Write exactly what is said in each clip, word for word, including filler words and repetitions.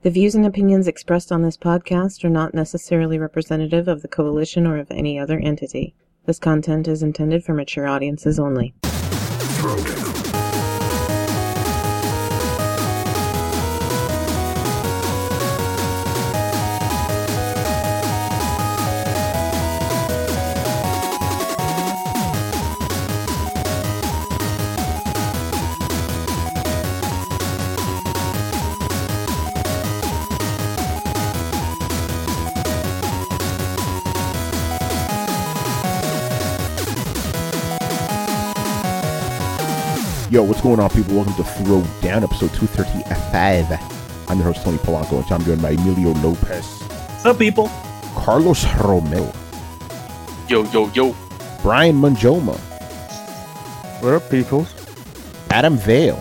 The views and opinions expressed on this podcast are not necessarily representative of the Coalition or of any other entity. This content is intended for mature audiences only. Yo, what's going on, people? Welcome to Throw Down, episode two thirty-five. I'm your host, Tony Polanco, and I'm joined by Emilio Lopez. What's up, people? Carlos Romero. Yo, yo, yo. Brian Manjoma. What up, people? Adam Vale.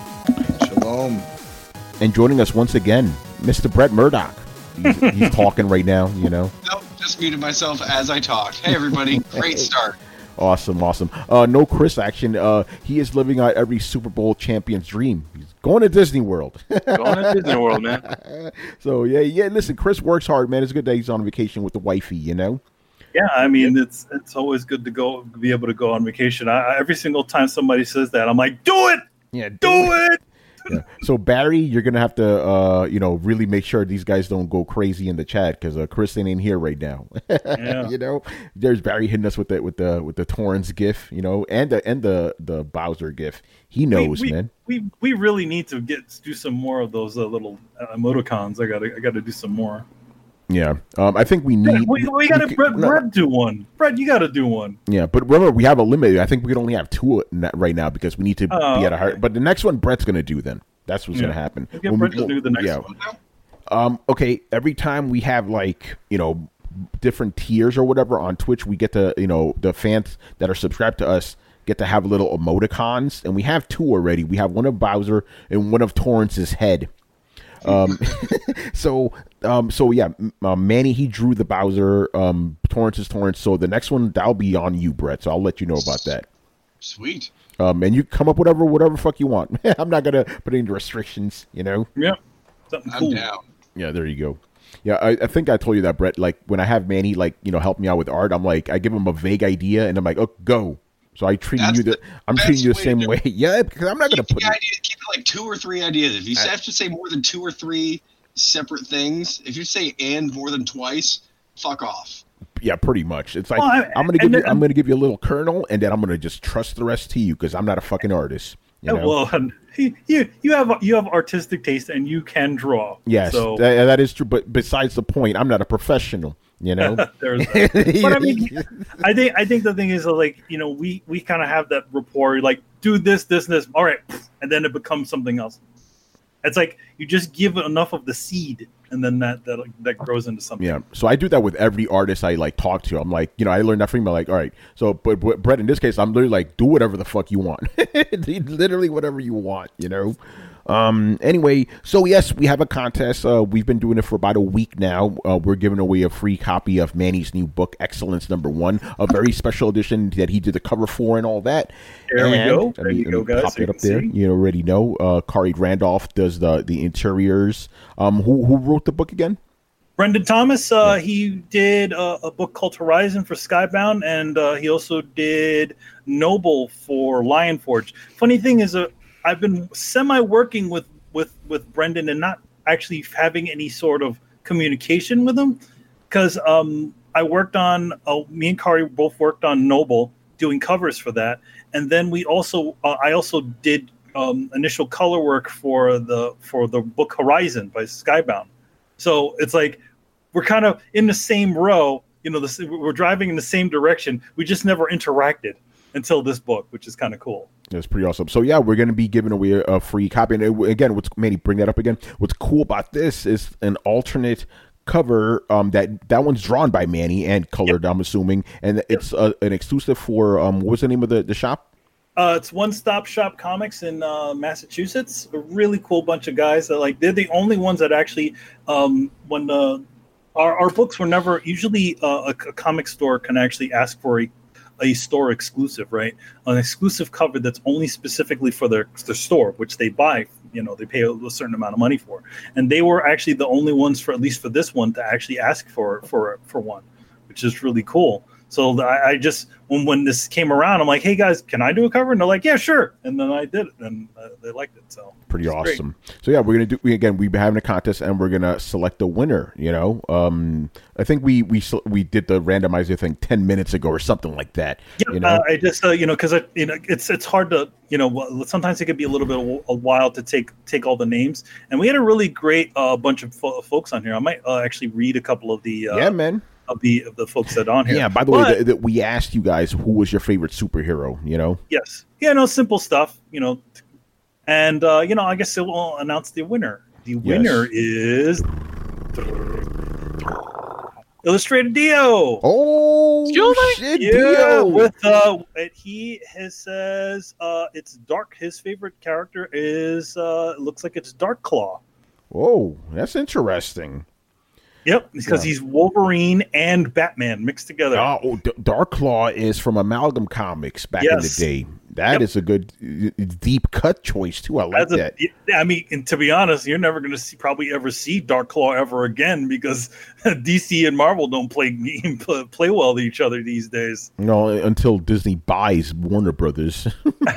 Shalom. And joining us once again, Mister Brett Murdoch. He's, he's talking right now, you know. Nope, just muted myself as I talk. Hey, everybody. Great start. Awesome, awesome. Uh, no Chris action. Uh, he is living out every Super Bowl champion's dream. He's going to Disney World. Going to Disney World, man. So, yeah, yeah. Listen, Chris works hard, man. It's a good day he's on vacation with the wifey, you know? Yeah, I mean, it's it's always good to go, be able to go on vacation. I, I, every single time somebody says that, I'm like, do it! Yeah, do, do it! it! Yeah. So Barry, you're gonna have to, uh, you know, really make sure these guys don't go crazy in the chat because uh, Kristen ain't here right now. Yeah. You know, there's Barry hitting us with the with the with the Torrance gif, you know, and the and the the Bowser gif. He knows, we, we, man. We we really need to get do some more of those uh, little uh, emoticons. I gotta I gotta do some more. Yeah, um, I think we need. Yeah, we, we got to Brett, no. Brett do one. Brett, you got to do one. Yeah, but remember, we have a limit. I think we can only have two right now because we need to oh, be at a higher. okay. But the next one, Brett's gonna do then. That's what's yeah. gonna happen. We'll get Brett to do the next yeah. one. Um, okay, every time we have like, you know, different tiers or whatever on Twitch, we get to, you know, the fans that are subscribed to us get to have little emoticons, and we have two already. We have one of Bowser and one of Torrance's head. Um, so, um, so yeah, uh, Manny, he drew the Bowser, um, Torrance's Torrance. So the next one, that'll be on you, Brett. So I'll let you know about that. Sweet. Um, and you come up whatever, whatever fuck you want. I'm not gonna put any restrictions, you know. Yeah, something I'm cool. down. Yeah, there you go. Yeah, I, I think I told you that, Brett. Like when I have Manny, like, you know, help me out with art, I'm like, I give him a vague idea, and I'm like, oh, go. So I treat That's you the, the I'm treating you the same way. Yeah, because I'm not gonna keep put. The idea, keep it like two or three ideas. If you I, have to say more than two or three separate things, if you say "and" more than twice, fuck off. Yeah, pretty much. It's like well, I, I'm gonna give then, you, I'm gonna give you a little kernel, and then I'm gonna just trust the rest to you because I'm not a fucking artist. You know? Well, you you have you have artistic taste and you can draw. Yes, so. that, that is true. But besides the point, I'm not a professional. You know, There's that. But I mean, I think I think the thing is like, you know, we we kind of have that rapport. Like, do this, this, this. All right, and then it becomes something else. It's like you just give enough of the seed, and then that that that grows into something. Yeah. So I do that with every artist I like talk to. I'm like, you know, I learned that from him. I'm like, all right. So, but, but Brett, in this case, I'm literally like, do whatever the fuck you want. Literally whatever you want. You know. Um. Anyway, so yes, we have a contest. Uh, we've been doing it for about a week now. Uh, we're giving away a free copy of Manny's new book, Excellence Number One, a very special edition that he did the cover for and all that. There and, we go. There I mean, you go, guys. Pop So it up there. see. You already know. Uh, Kari Randolph does the the interiors. Um. Who who wrote the book again? Brendan Thomas. Uh, he did uh, a book called Horizon for Skybound, and uh, he also did Noble for Lion Forge. Funny thing is, uh, I've been semi-working with, with, with Brendan and not actually having any sort of communication with him because um, I worked on, uh, me and Kari both worked on Noble, doing covers for that. And then we also, uh, I also did um, initial color work for the for the book Horizon by Skybound. So it's like we're kind of in the same row, you know, the, we're driving in the same direction. We just never interacted until this book, which is kind of cool. That's pretty awesome. So yeah, we're going to be giving away a, a free copy. And it, again, what's Manny, bring that up again. What's cool about this is an alternate cover um, that that one's drawn by Manny and colored. Yep. I'm assuming, and yep. it's uh, an exclusive for um, what was the name of the, the shop? Uh, it's One Stop Shop Comics in uh, Massachusetts. A really cool bunch of guys that like they're the only ones that actually um, when the our, our books were never usually uh, a, a comic store can actually ask for a a store exclusive, right? An exclusive cover that's only specifically for their, their store, which they buy you know they pay a certain amount of money for, and they were actually the only ones for at least for this one to actually ask for for for one, which is really cool. So I, I just when when this came around, I'm like, hey guys, can I do a cover? And they're like, yeah, sure. And then I did it, and uh, they liked it. So pretty awesome. Great. So yeah, we're gonna do we again. We've been having a contest, and we're gonna select a winner. You know, um, I think we we we did the randomizer thing ten minutes ago or something like that. Yeah, you know? uh, I just uh, you know because you know it's it's hard to you know sometimes it could be a little bit of a while to take take all the names, and we had a really great uh, bunch of fo- folks on here. I might uh, actually read a couple of the uh, yeah, man. Of the of the folks that are on here. Yeah. By the but, way, that we asked you guys who was your favorite superhero. You know. Yes. Yeah. No. Simple stuff. You know. And uh, you know, I guess it will announce the winner. The winner yes. is Illustrated Dio. Oh shit, yeah, Dio! With uh, he has says uh, it's Dark. His favorite character is uh, it looks like it's Dark Claw. Whoa, that's interesting. Yep, because yeah. he's Wolverine and Batman mixed together. Oh, D- Darkclaw is from Amalgam Comics back yes. in the day. That yep. is a good deep cut choice too. I like That's that. A, I mean, and to be honest, you're never going to see probably ever see Darkclaw ever again because D C and Marvel don't play play well to each other these days. No, until Disney buys Warner Brothers.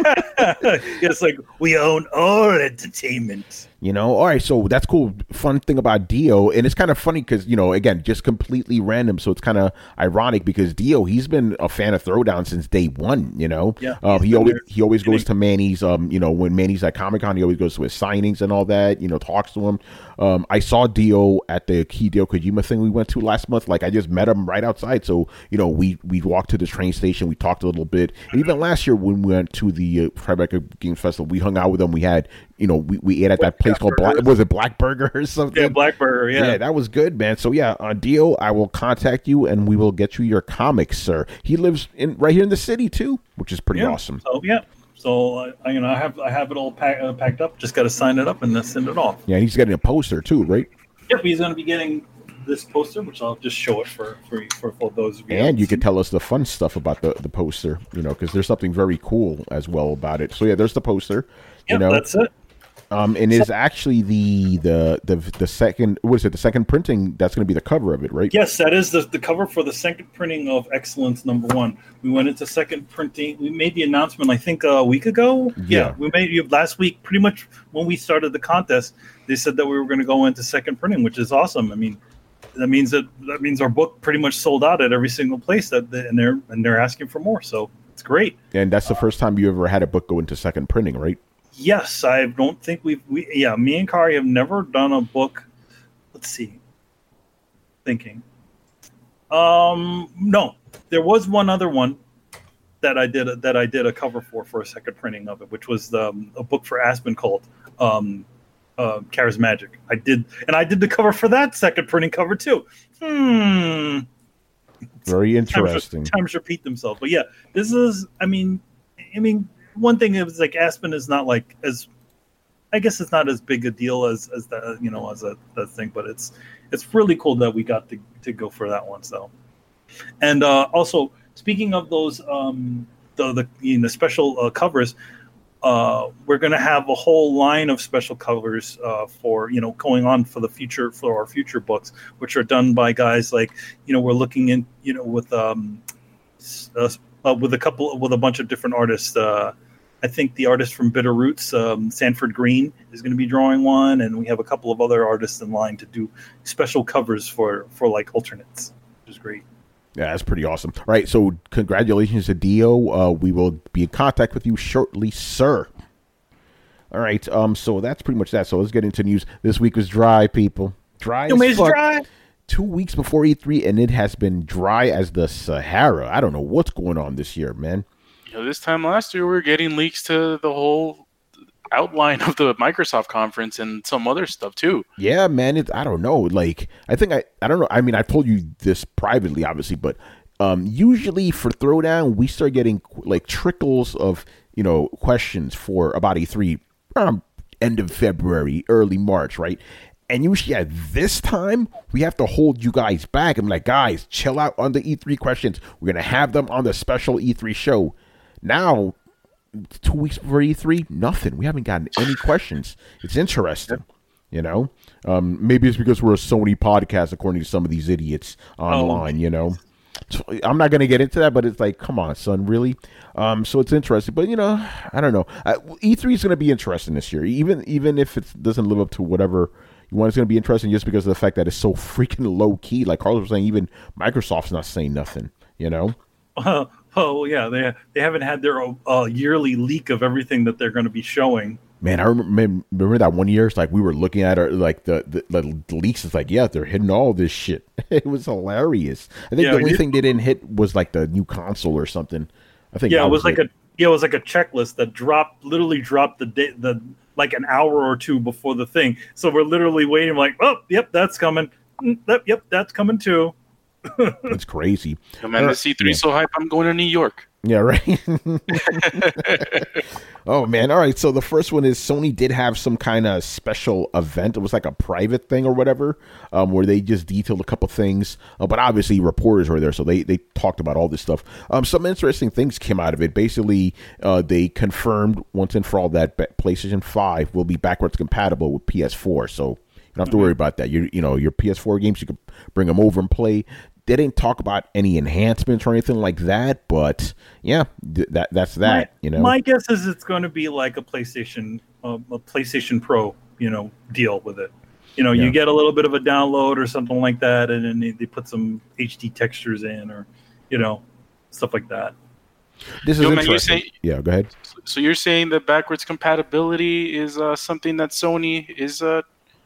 It's like we own all entertainment. You know, all right, so that's cool. Fun thing about Dio, and it's kind of funny because, you know, again, just completely random. So it's kind of ironic because Dio, he's been a fan of Throwdown since day one. You know, yeah, uh, he always there. he always goes to Manny's. Um, you know, when Manny's at Comic Con, he always goes to his signings and all that. You know, talks to him. Um, I saw Dio at the Hideo Kojima thing we went to last month. Like, I just met him right outside. So, you know, we we walked to the train station. We talked a little bit. And even last year when we went to the uh, Tribeca Games Festival, we hung out with him. We had, you know, we, we ate at that place called Black. Was it Black Burger or something? Yeah, Black Burger. Yeah, yeah, that was good, man. So yeah, uh, Dio, I will contact you and we will get you your comics, sir. He lives in right here in the city too, which is pretty yeah. awesome. So yeah. So uh, you know, I have I have it all pack, uh, packed up. Just got to sign it up and then send it off. Yeah, he's getting a poster too, right? Yep, he's going to be getting this poster, which I'll just show it for for, for, for those of you. And you could tell us the fun stuff about the, the poster, you know, because there's something very cool as well about it. So yeah, there's the poster. Yep, you know, that's it. Um, and is actually the, the the the second what is it the second printing that's going to be the cover of it, right? Yes, that is the the cover for the second printing of Excellence number one. We went into second printing. We made the announcement I think a week ago. Yeah, yeah we made it last week. Pretty much when we started the contest, they said that we were going to go into second printing, which is awesome. I mean, that means that that means our book pretty much sold out at every single place that they, and they're and they're asking for more. So it's great. And that's the first time you ever had a book go into second printing, right? Yes, I don't think we've, we, yeah, me and Kari have never done a book. Let's see. Thinking. Um, no, there was one other one that I did, that I did a cover for, for a second printing of it, which was um, a book for Aspen Cult, um, uh, Kara's Magic. I did, and I did the cover for that second printing cover too. Hmm. Very interesting. Times, times repeat themselves. But yeah, this is, I mean, I mean, one thing is like Aspen is not like as, I guess it's not as big a deal as as that, you know, as a that thing, but it's it's really cool that we got to, to go for that one. So, and uh, also speaking of those um, the the you know, special uh, covers, uh, we're gonna have a whole line of special covers uh, for you know going on for the future for our future books, which are done by guys like you know we're looking in you know with um uh, uh, with a couple with a bunch of different artists. Uh, I think the artist from Bitter Roots, um, Sanford Green, is going to be drawing one, and we have a couple of other artists in line to do special covers for, for like alternates, which is great. Yeah, that's pretty awesome. All right, so congratulations to Dio. Uh, we will be in contact with you shortly, sir. All right, um, so that's pretty much that. So let's get into news. This week was dry, people. Dry as fuck. Dry. Two weeks before E three, and it has been dry as the Sahara. I don't know what's going on this year, man. You know, this time last year, we were getting leaks to the whole outline of the Microsoft conference and some other stuff too. Yeah, man. It, I don't know. Like, I think I, I don't know. I mean, I told you this privately, obviously, but um, usually for Throwdown, we start getting like trickles of, you know, questions for about E three um, end of February, early March, right? And usually at this time, we have to hold you guys back. I'm like, guys, chill out on the E three questions. We're going to have them on the special E three show. Now, two weeks before E three, nothing. We haven't gotten any questions. It's interesting, you know. Um, maybe it's because we're a Sony podcast, according to some of these idiots online, oh. you know. So I'm not going to get into that, but it's like, come on, son, really? Um, so it's interesting, but you know, I don't know. Uh, E three is going to be interesting this year, even even if it doesn't live up to whatever you want. It's going to be interesting just because of the fact that it's so freaking low key. Like Carlos was saying, even Microsoft's not saying nothing, you know. Uh, oh yeah, they they haven't had their uh, yearly leak of everything that they're going to be showing. Man, I remember, remember that one year. It's like we were looking at our like the, the, the leaks. It's like, yeah, they're hitting all this shit. It was hilarious. I think yeah, the only thing they didn't hit was like the new console or something. I think yeah, it was, was like it. a yeah, it was like a checklist that dropped, literally dropped the day, the like an hour or two before the thing. So we're literally waiting, like, oh, yep, that's coming. Yep, yep, that's coming too. It's crazy. Oh, man, the C three yeah. so hype. I'm going to New York. Yeah, right. Oh man, all right. So the first one is Sony did have some kind of special event. It was like a private thing or whatever, um, where they just detailed a couple things. Uh, but obviously, reporters were there, so they they talked about all this stuff. Um, some interesting things came out of it. Basically, uh, they confirmed once and for all that PlayStation five will be backwards compatible with P S four. So you don't have to worry about that. You you know your P S four games, you can bring them over and play. They didn't talk about any enhancements or anything like that, but yeah, th- that that's that. My, you know, my guess is it's going to be like a PlayStation, uh, a PlayStation Pro, you know, deal with it. You know, yeah. you get a little bit of a download or something like that, and then they, they put some H D textures in, or you know, stuff like that. This is Yo, interesting. Man, saying, yeah, go ahead. So you're saying that backwards compatibility is uh, something that Sony is uh,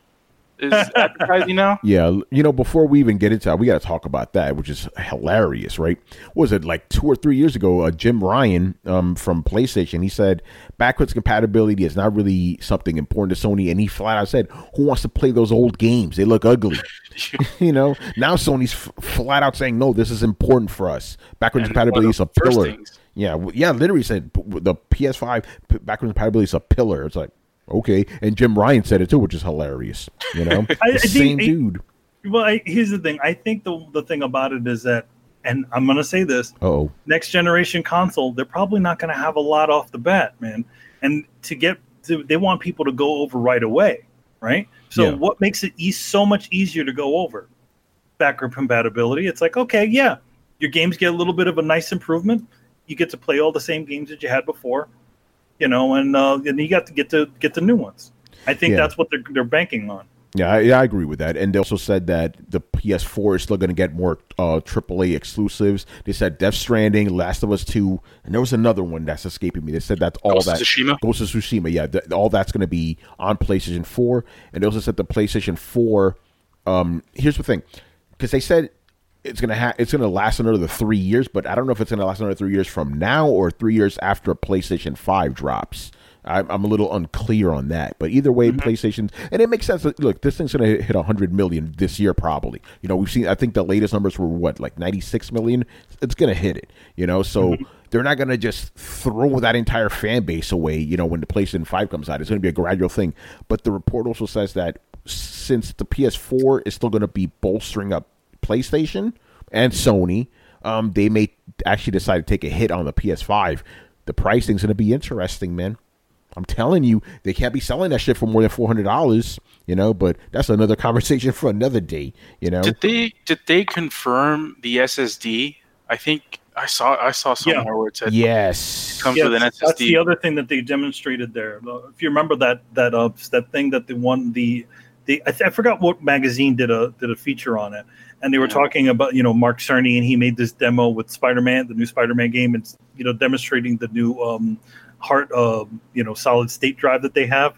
is advertising now? Yeah, you know, before we even get into it, we got to talk about that, which is hilarious, right? What was it like two or three years ago? Uh, Jim Ryan um, from PlayStation, he said backwards compatibility is not really something important to Sony, and he flat out said, "Who wants to play those old games? They look ugly." You know, now Sony's f- flat out saying, "No, this is important for us. Backwards and compatibility is a pillar." Things. Yeah, yeah, literally said the P S five backwards compatibility is a pillar. It's like. Okay, and Jim Ryan said it too, which is hilarious. You know, I, I the same think, dude. Well, I, here's the thing. I think the the thing about it is that, and I'm going to say this: oh, next generation console, they're probably not going to have a lot off the bat, man. And to get, to, they want people to go over right away, right? So yeah. What makes it e- so much easier to go over? Backward compatibility. It's like, okay, yeah, your games get a little bit of a nice improvement. You get to play all the same games that you had before. You know, and uh, and you got to get to get the new ones. I think yeah. that's what they're they're banking on. Yeah, I, yeah, I agree with that. And they also said that the P S four is still going to get more uh, triple A exclusives. They said Death Stranding, Last of Us two, and there was another one that's escaping me. They said that's all Ghost that of Tsushima. Ghost of Tsushima. Yeah, th- all that's going to be on PlayStation four. And they also said the PlayStation four. Um, here's the thing, because they said. It's gonna ha- It's gonna last another three years, but I don't know if it's gonna last another three years from now or three years after PlayStation Five drops. I'm, I'm a little unclear on that, but either way, mm-hmm. PlayStation and it makes sense. Look, this thing's gonna hit a hundred million this year, probably. You know, we've seen. I think the latest numbers were what, like ninety-six million. It's gonna hit it. You know, so mm-hmm. they're not gonna just throw that entire fan base away. You know, when the PlayStation Five comes out, it's gonna be a gradual thing. But the report also says that since the P S four is still gonna be bolstering up PlayStation and Sony, um, they may actually decide to take a hit on the P S five. The pricing's going to be interesting, man. I'm telling you, they can't be selling that shit for more than four hundred dollars, you know, but that's another conversation for another day, you know. Did they did they confirm the S S D? I think I saw I saw somewhere yeah. where it said yes. it comes yes, with an S S D. That's the other thing that they demonstrated there. If you remember that that uh, that thing that they won the the I, th- I forgot what magazine did a did a feature on it. And they were talking about, you know, Mark Cerny, and he made this demo with Spider-Man, the new Spider-Man game, and, you know, demonstrating the new um, heart, uh, you know, solid state drive that they have.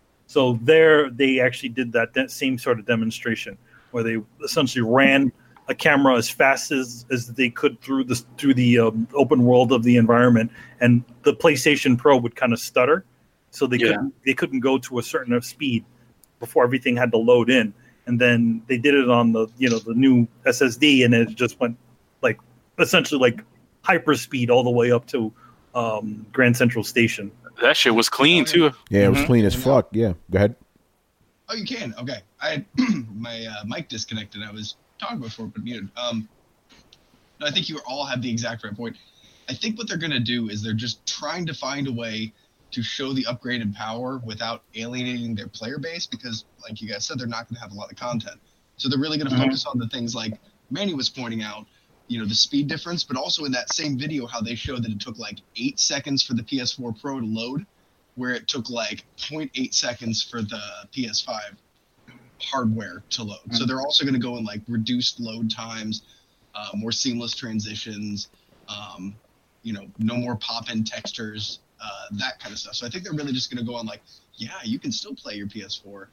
So there, they actually did that, that same sort of demonstration where they essentially ran a camera as fast as, as they could through the through the um, open world of the environment, and the PlayStation Pro would kind of stutter, so they yeah. couldn't they couldn't go to a certain speed before everything had to load in. And then they did it on the, you know, the new S S D, and it just went like essentially like hyper speed all the way up to um, Grand Central Station. That shit was clean too. Yeah, it was mm-hmm. clean as fuck. Yeah, go ahead. Oh, you can. Okay, I had my uh, mic disconnected. I was talking before, but muted. Um, I think you all had the exact right point. I think what they're going to do is they're just trying to find a way to show the upgraded power without alienating their player base because, like you guys said, they're not going to have a lot of content. So they're really going to mm-hmm. focus on the things like Manny was pointing out, you know, the speed difference, but also in that same video how they showed that it took like eight seconds for the P S four Pro to load, where it took like zero point eight seconds for the P S five hardware to load. Mm-hmm. So they're also going to go in like reduced load times, uh, more seamless transitions, um, you know, no more pop-in textures, uh, that kind of stuff. So I think they're really just going to go on like, yeah, you can still play your P S four,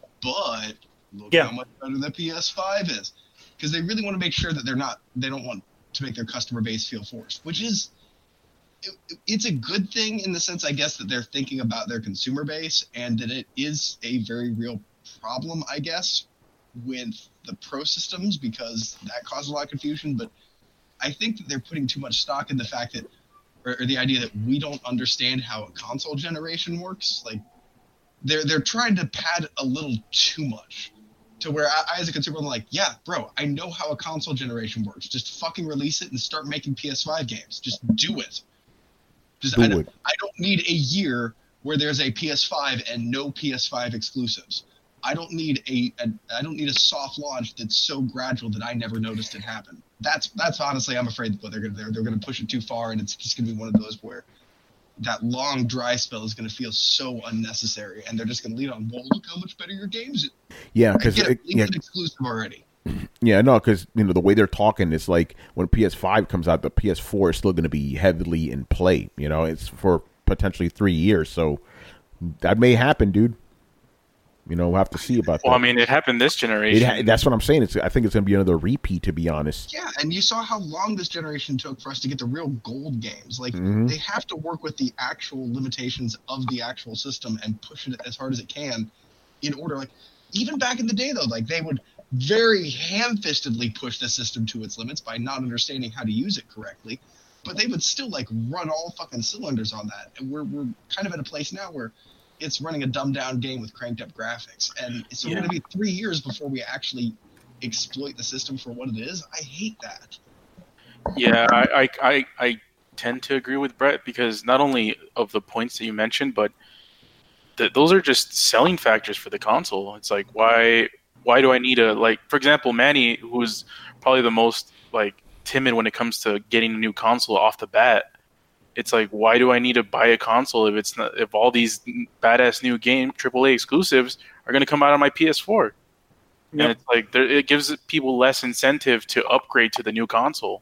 but look yeah. how much better the P S five is. Because they really want to make sure that they're not, they don't want to make their customer base feel forced, which is, it, it's a good thing in the sense, I guess, that they're thinking about their consumer base and that it is a very real problem, I guess, with the pro systems because that caused a lot of confusion. But I think that they're putting too much stock in the fact that, or, or the idea that we don't understand how a console generation works. Like, they're they're trying to pad a little too much. To where I, I, as a consumer, I'm like, yeah, bro, I know how a console generation works. Just fucking release it and start making P S five games. Just do it. Just do I, don't, it. I don't need a year where there's a P S five and no P S five exclusives. I don't need a, a I don't need a soft launch that's so gradual that I never noticed it happen. That's that's honestly, I'm afraid what they're gonna they're, they're gonna push it too far, and it's just gonna be one of those where that long dry spell is going to feel so unnecessary, and they're just going to lead on, well, look how much better your games is. Yeah, because it, yeah. exclusive already. Yeah, no, because you know the way they're talking is like when P S five comes out, the P S four is still going to be heavily in play. You know, it's for potentially three years, so that may happen, dude. You know, we'll have to see about well, that. Well, I mean, it happened this generation. It ha- that's what I'm saying. It's, I think it's going to be another repeat, to be honest. Yeah, and you saw how long this generation took for us to get the real gold games. Like, mm-hmm. they have to work with the actual limitations of the actual system and push it as hard as it can in order. Like, even back in the day, though, like, they would very ham-fistedly push the system to its limits by not understanding how to use it correctly. But they would still, like, run all fucking cylinders on that. And we're, we're kind of at a place now where it's running a dumbed-down game with cranked-up graphics. And so yeah. we're going to be three years before we actually exploit the system for what it is. I hate that. Yeah, I, I, I, I tend to agree with Brett because not only of the points that you mentioned, but the, those are just selling factors for the console. It's like, why why do I need a, like, for example, Manny, who's probably the most, like, timid when it comes to getting a new console off the bat, it's like, why do I need to buy a console if it's not, if all these badass new game triple A exclusives are going to come out on my P S four? Yep. And it's like there, it gives people less incentive to upgrade to the new console.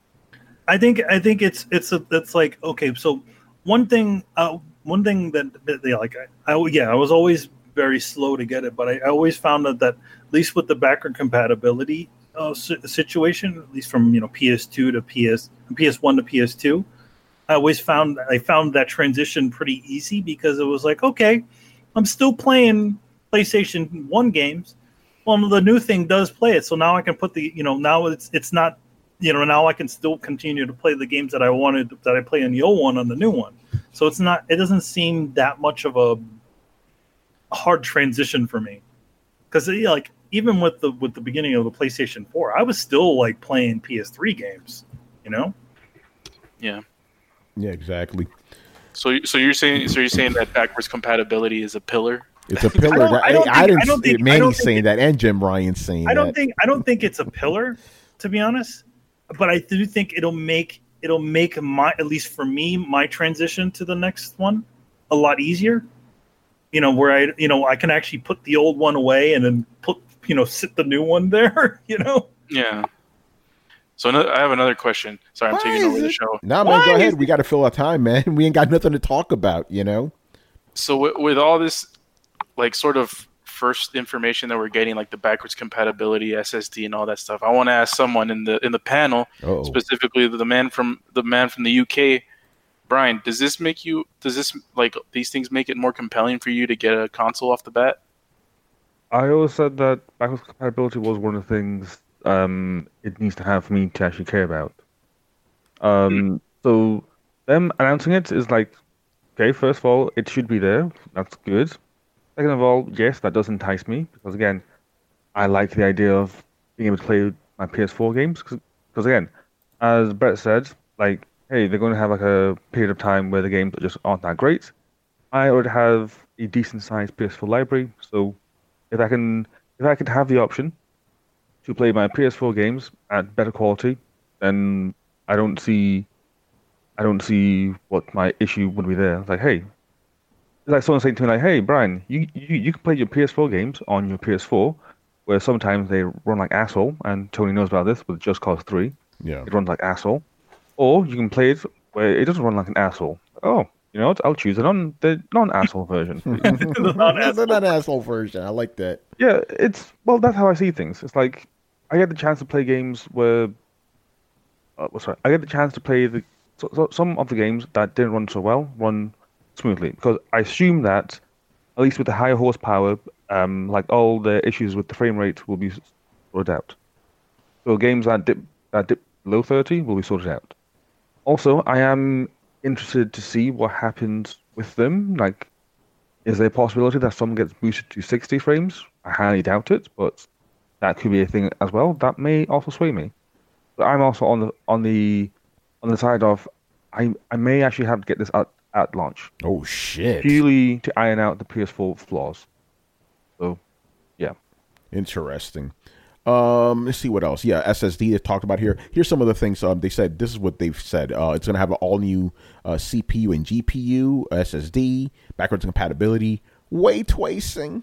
I think I think it's it's a, it's like, okay, so one thing uh, one thing that, that they like I, I yeah I was always very slow to get it, but I, I always found that that at least with the backward compatibility uh, situation, at least from you know P S two to P S P S one to P S two. I always found I found that transition pretty easy because it was like, okay, I'm still playing PlayStation one games. Well, the new thing does play it, so now I can put the, you know, now it's it's not, you know, now I can still continue to play the games that I wanted that I play in the old one on the new one. So it's not, it doesn't seem that much of a hard transition for me, because you know, like even with the with the beginning of the PlayStation four, I was still like playing P S three games, you know. Yeah. Yeah, exactly. So, so you're saying, so you're saying that backwards compatibility is a pillar? It's a pillar. I, don't, I, don't I, think, I didn't. I don't think, Manny's I don't saying it, that, and Jim Ryan's saying I don't that. think. I don't think it's a pillar, to be honest. But I do think it'll make it'll make my, at least for me, my transition to the next one a lot easier. You know, where I, you know, I can actually put the old one away and then put, you know, sit the new one there. You know. Yeah. So I have another question. Sorry, I'm Why taking over it? the show. No, man, Why go ahead. We got to fill our time, man. We ain't got nothing to talk about, you know? So with, with all this, like, sort of first information that we're getting, like the backwards compatibility, S S D, and all that stuff, I want to ask someone in the in the panel, Uh-oh. specifically the man from the man from the U K, Brian. Does this make you? Does this like these things make it more compelling for you to get a console off the bat? I always said that backwards compatibility was one of the things Um, it needs to have for me to actually care about. Um, mm. So them announcing it is like, okay, first of all, it should be there. That's good. Second of all, yes, that does entice me because again, I like the idea of being able to play my P S four games. Because again, as Brett said, like, hey, they're going to have like a period of time where the games just aren't that great. I would have a decent sized P S four library, so if I can, if I could have the option to play my P S four games at better quality, then I don't see, I don't see what my issue would be there. It's like, hey, it's like someone saying to me like, hey, Brian, you, you you can play your P S four games on your P S four, where sometimes they run like asshole, and Tony knows about this with Just Cause three. Yeah. It runs like asshole. Or you can play it where it doesn't run like an asshole. Oh, you know what? I'll choose it on the non-asshole version. the non-asshole. non-asshole version. I like that. Yeah, it's well. That's how I see things. It's like I get the chance to play games where, uh, well, sorry, I get the chance to play the so, so, some of the games that didn't run so well run smoothly because I assume that at least with the higher horsepower, um, like all the issues with the frame rate will be sorted out. So games that dip that dip below thirty will be sorted out. Also, I am interested to see what happens with them. Like, is there a possibility that some gets boosted to sixty frames? I highly doubt it, but that could be a thing as well. That may also sway me. But I'm also on the on the on the side of I I may actually have to get this at, at launch. Oh shit! Purely to iron out the P S four flaws. So, yeah. Interesting. Um, let's see what else. Yeah, S S D they talked about here. Here's some of the things. Um, they said this is what they've said. Uh, it's going to have an all new uh, C P U and G P U, S S D, backwards compatibility, ray tracing,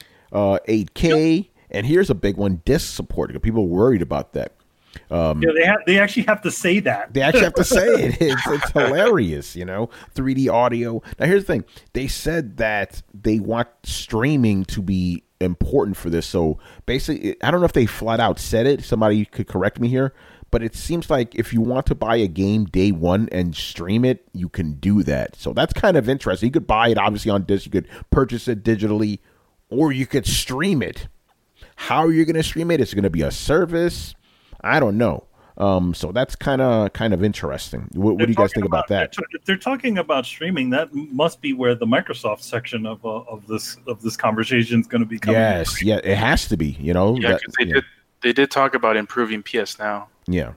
uh, eight K, yep. And here's a big one: disk support. People are worried about that. Um, yeah, they have. They actually have to say that. They actually have to say it. It's, it's hilarious, you know. three D audio. Now, here's the thing. They said that they want streaming to be important for this. So basically, I don't know if they flat out said it. Somebody could correct me here. But it seems like if you want to buy a game day one and stream it, you can do that. So that's kind of interesting. You could buy it, obviously, on disc. You could purchase it digitally. Or you could stream it. How are you going to stream it? Is it going to be a service? I don't know. Um, so that's kind of kind of interesting. What, what do you guys think about, about that? They're, t- they're talking about streaming. That must be where the Microsoft section of uh, of this of this conversation is going to be coming. Yes, yeah, it has to be. You know, yeah, because they yeah. did they did talk about improving P S Now. Yeah,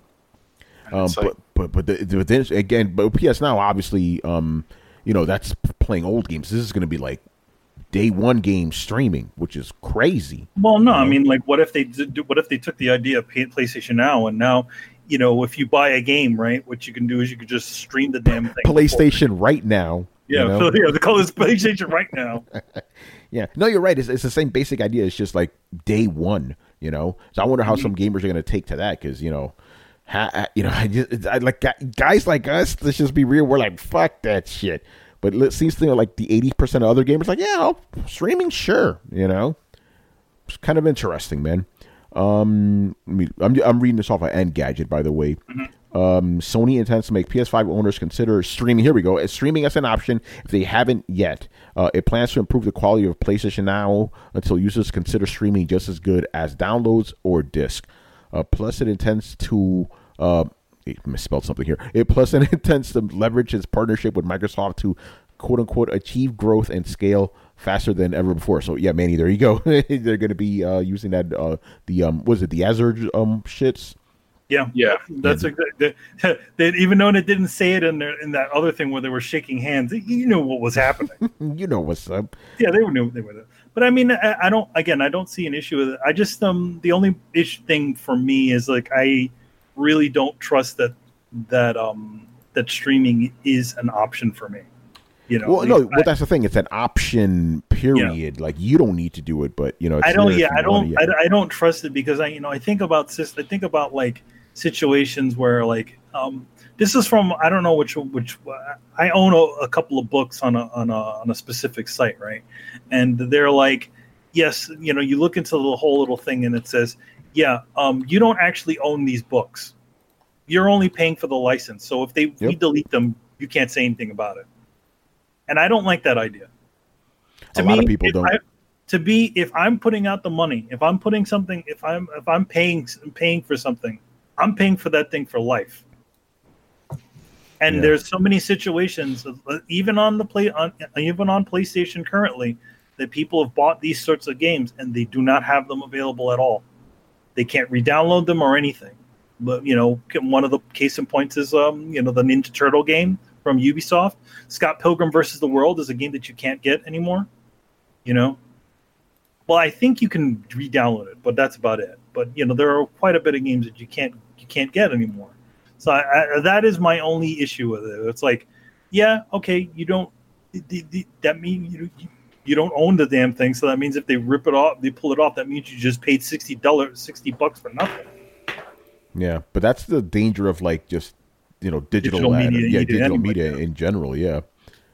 um, like, but but but the, the, this, again, but P S Now obviously, um, you know, that's playing old games. This is going to be like day one game streaming, which is crazy. Well, no, I mean, like, what if they did, what if they took the idea of PlayStation Now and now, you know, if you buy a game, right, what you can do is you can just stream the damn thing. PlayStation right now. Yeah, you know? so, yeah, they call this PlayStation right now. Yeah, no, you're right. It's, it's the same basic idea. It's just like day one, you know. So I wonder how mm-hmm. some gamers are going to take to that because you know, ha, you know, I just I, like guys like us. Let's just be real. We're like, fuck that shit. But it seems to me like the eighty percent of other gamers like, yeah, I'll, streaming, sure, you know. It's kind of interesting, man. Um, I'm I'm reading this off of Engadget, by the way. Mm-hmm. Um, Sony intends to make P S five owners consider streaming. Here we go. As streaming as an option if they haven't yet. Uh, it plans to improve the quality of PlayStation Now until users consider streaming just as good as downloads or disc. Uh, plus, it intends to... Uh, It misspelled something here. It plus it intends to leverage its partnership with Microsoft to quote unquote achieve growth and scale faster than ever before. So yeah, Manny, there you go. They're going to be uh, using that uh, the um was it the Azure um shits? Yeah, yeah, that's yeah. a good. They, even though they didn't say it in there in that other thing where they were shaking hands, you knew what was happening. You know what's up. Yeah, they knew they were there. But I mean, I, I don't. Again, I don't see an issue with it. I just um the only issue thing for me is like I. really don't trust that that um that streaming is an option for me. You know, well, no, I, well, that's the thing. It's an option, period. Yeah. Like you don't need to do it, but you know, it's I don't. Yeah, I don't. I, I don't trust it because I, you know, I think about I think about like situations where like um this is from I don't know which which I own a, a couple of books on a on a on a specific site, right? And they're like, yes, you know, you look into the whole little thing and it says. Yeah, um, you don't actually own these books. You're only paying for the license. So if they yep. we delete them, you can't say anything about it. And I don't like that idea. To a me, lot of people don't. I, to be, if I'm putting out the money, if I'm putting something, if I'm if I'm paying paying for something, I'm paying for that thing for life. And yeah. there's so many situations, even on the play, on, even on PlayStation currently, that people have bought these sorts of games and they do not have them available at all. They can't re-download them or anything. But you know, one of the case in points is um, you know, the Ninja Turtle game from Ubisoft. Scott Pilgrim versus the World is a game that you can't get anymore. You know, well, I think you can re-download it, but that's about it. But you know, there are quite a bit of games that you can't you can't get anymore. So I, I, that is my only issue with it. It's like, yeah, okay, you don't. The, the, that means you, you don't own the damn thing. So that means if they rip it off, they pull it off. That means you just paid sixty dollars, sixty bucks for nothing. Yeah, but that's the danger of like just you know digital, Digital ad- media, yeah, you did digital anyway, media yeah. in general. Yeah,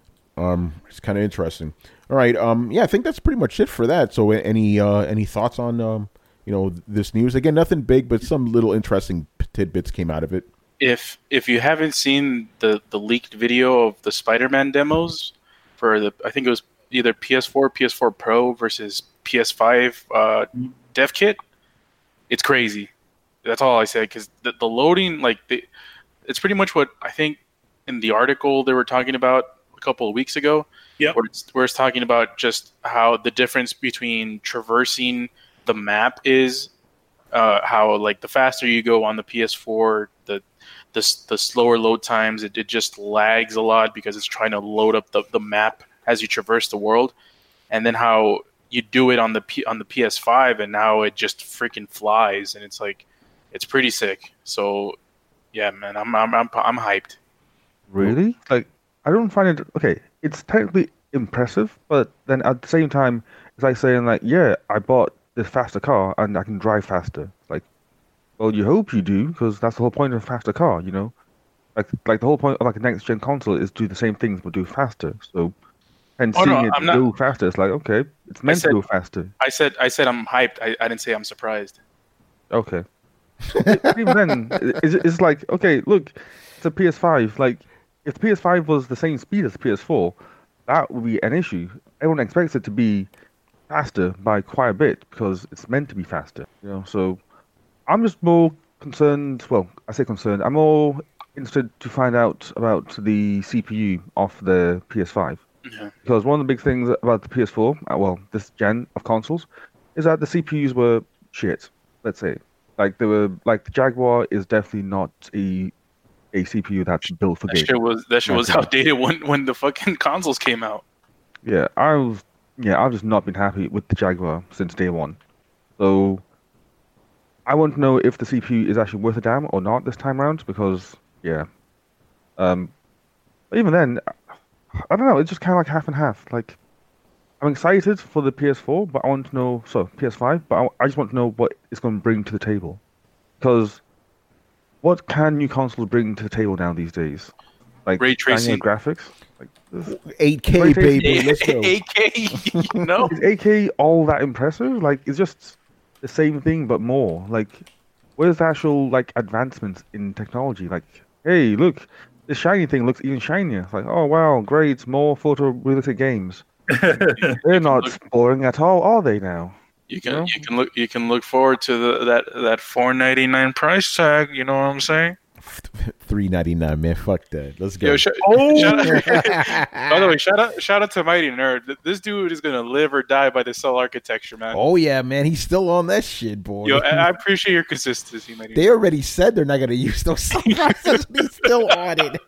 um, it's kind of interesting. All right, um, yeah, I think that's pretty much it for that. So, any uh, any thoughts on um, you know, this news? Again, nothing big, but some little interesting tidbits came out of it. If if you haven't seen the, the leaked video of the Spider-Man demos for the, I think it was either P S four, P S four Pro versus P S five uh, dev kit, it's crazy. That's all I said, because the, the loading, like, the, it's pretty much what I think in the article they were talking about a couple of weeks ago. Yeah, where it's, where it's talking about just how the difference between traversing the map is, uh, how like the faster you go on the P S four, the the, the slower load times, it, it just lags a lot because it's trying to load up the, the map as you traverse the world, and then how you do it on the P, on the P S five, and now it just freaking flies, and it's like it's pretty sick. So yeah, man, I'm I'm I'm, I'm hyped. Really? Like, I don't find it okay. It's technically impressive, but then at the same time, it's like saying like, yeah, I bought this faster car and I can drive faster. Like, well, you hope you do, because that's the whole point of a faster car, you know. Like, like the whole point of like a next gen console is do the same things but do faster. So, and Oh, seeing no, it I'm not- go faster, it's like, okay, it's meant said- to go faster. I said I said I'm hyped. I, I didn't say I'm surprised. Okay. Even then, it's, it's like, okay, look, it's a P S five. Like, if the P S five was the same speed as the P S four, that would be an issue. Everyone expects it to be faster by quite a bit because it's meant to be faster, you know. So, I'm just more concerned. Well, I say concerned. I'm more interested to find out about the C P U of the P S five. Yeah. Because one of the big things about the P S four, uh, well, this gen of consoles, is that the C P Us were shit. Let's say, like they were, like the Jaguar is definitely not a a C P U that's built for That gaming. shit was that shit was Okay. outdated when when the fucking consoles came out. Yeah, I've yeah, I've just not been happy with the Jaguar since day one. So I want to know if the C P U is actually worth a damn or not this time around, because yeah. Um, but even then, I don't know. It's just kind of like half and half. Like, I'm excited for the P S four, but I want to know. So P S five, but I, I just want to know what it's going to bring to the table, because what can new consoles bring to the table now these days? Like Ray shinier tracing. graphics. Like, this- eight K, Ray tracing. baby, let's go. eight K, you know? is eight K all that impressive? Like, it's just the same thing but more. Like, where's the actual like advancements in technology? Like, hey, look, this shiny thing looks even shinier. It's like, oh wow, great, more photorealistic games. They're not boring at all, are they now? You can No. you can look you can look forward to the that that four ninety nine price tag. You know what I'm saying? Three ninety nine, man. Fuck that. Let's go. Yo, sh- Oh! shout out, by the way, shout out shout out to Mighty Nerd. Th- This dude is gonna live or die by the cell architecture, man. Oh yeah, man. He's still on that shit, boy. Yo, I I appreciate your consistency, Mighty. They already said they're not gonna use those cell processors. He's still on it.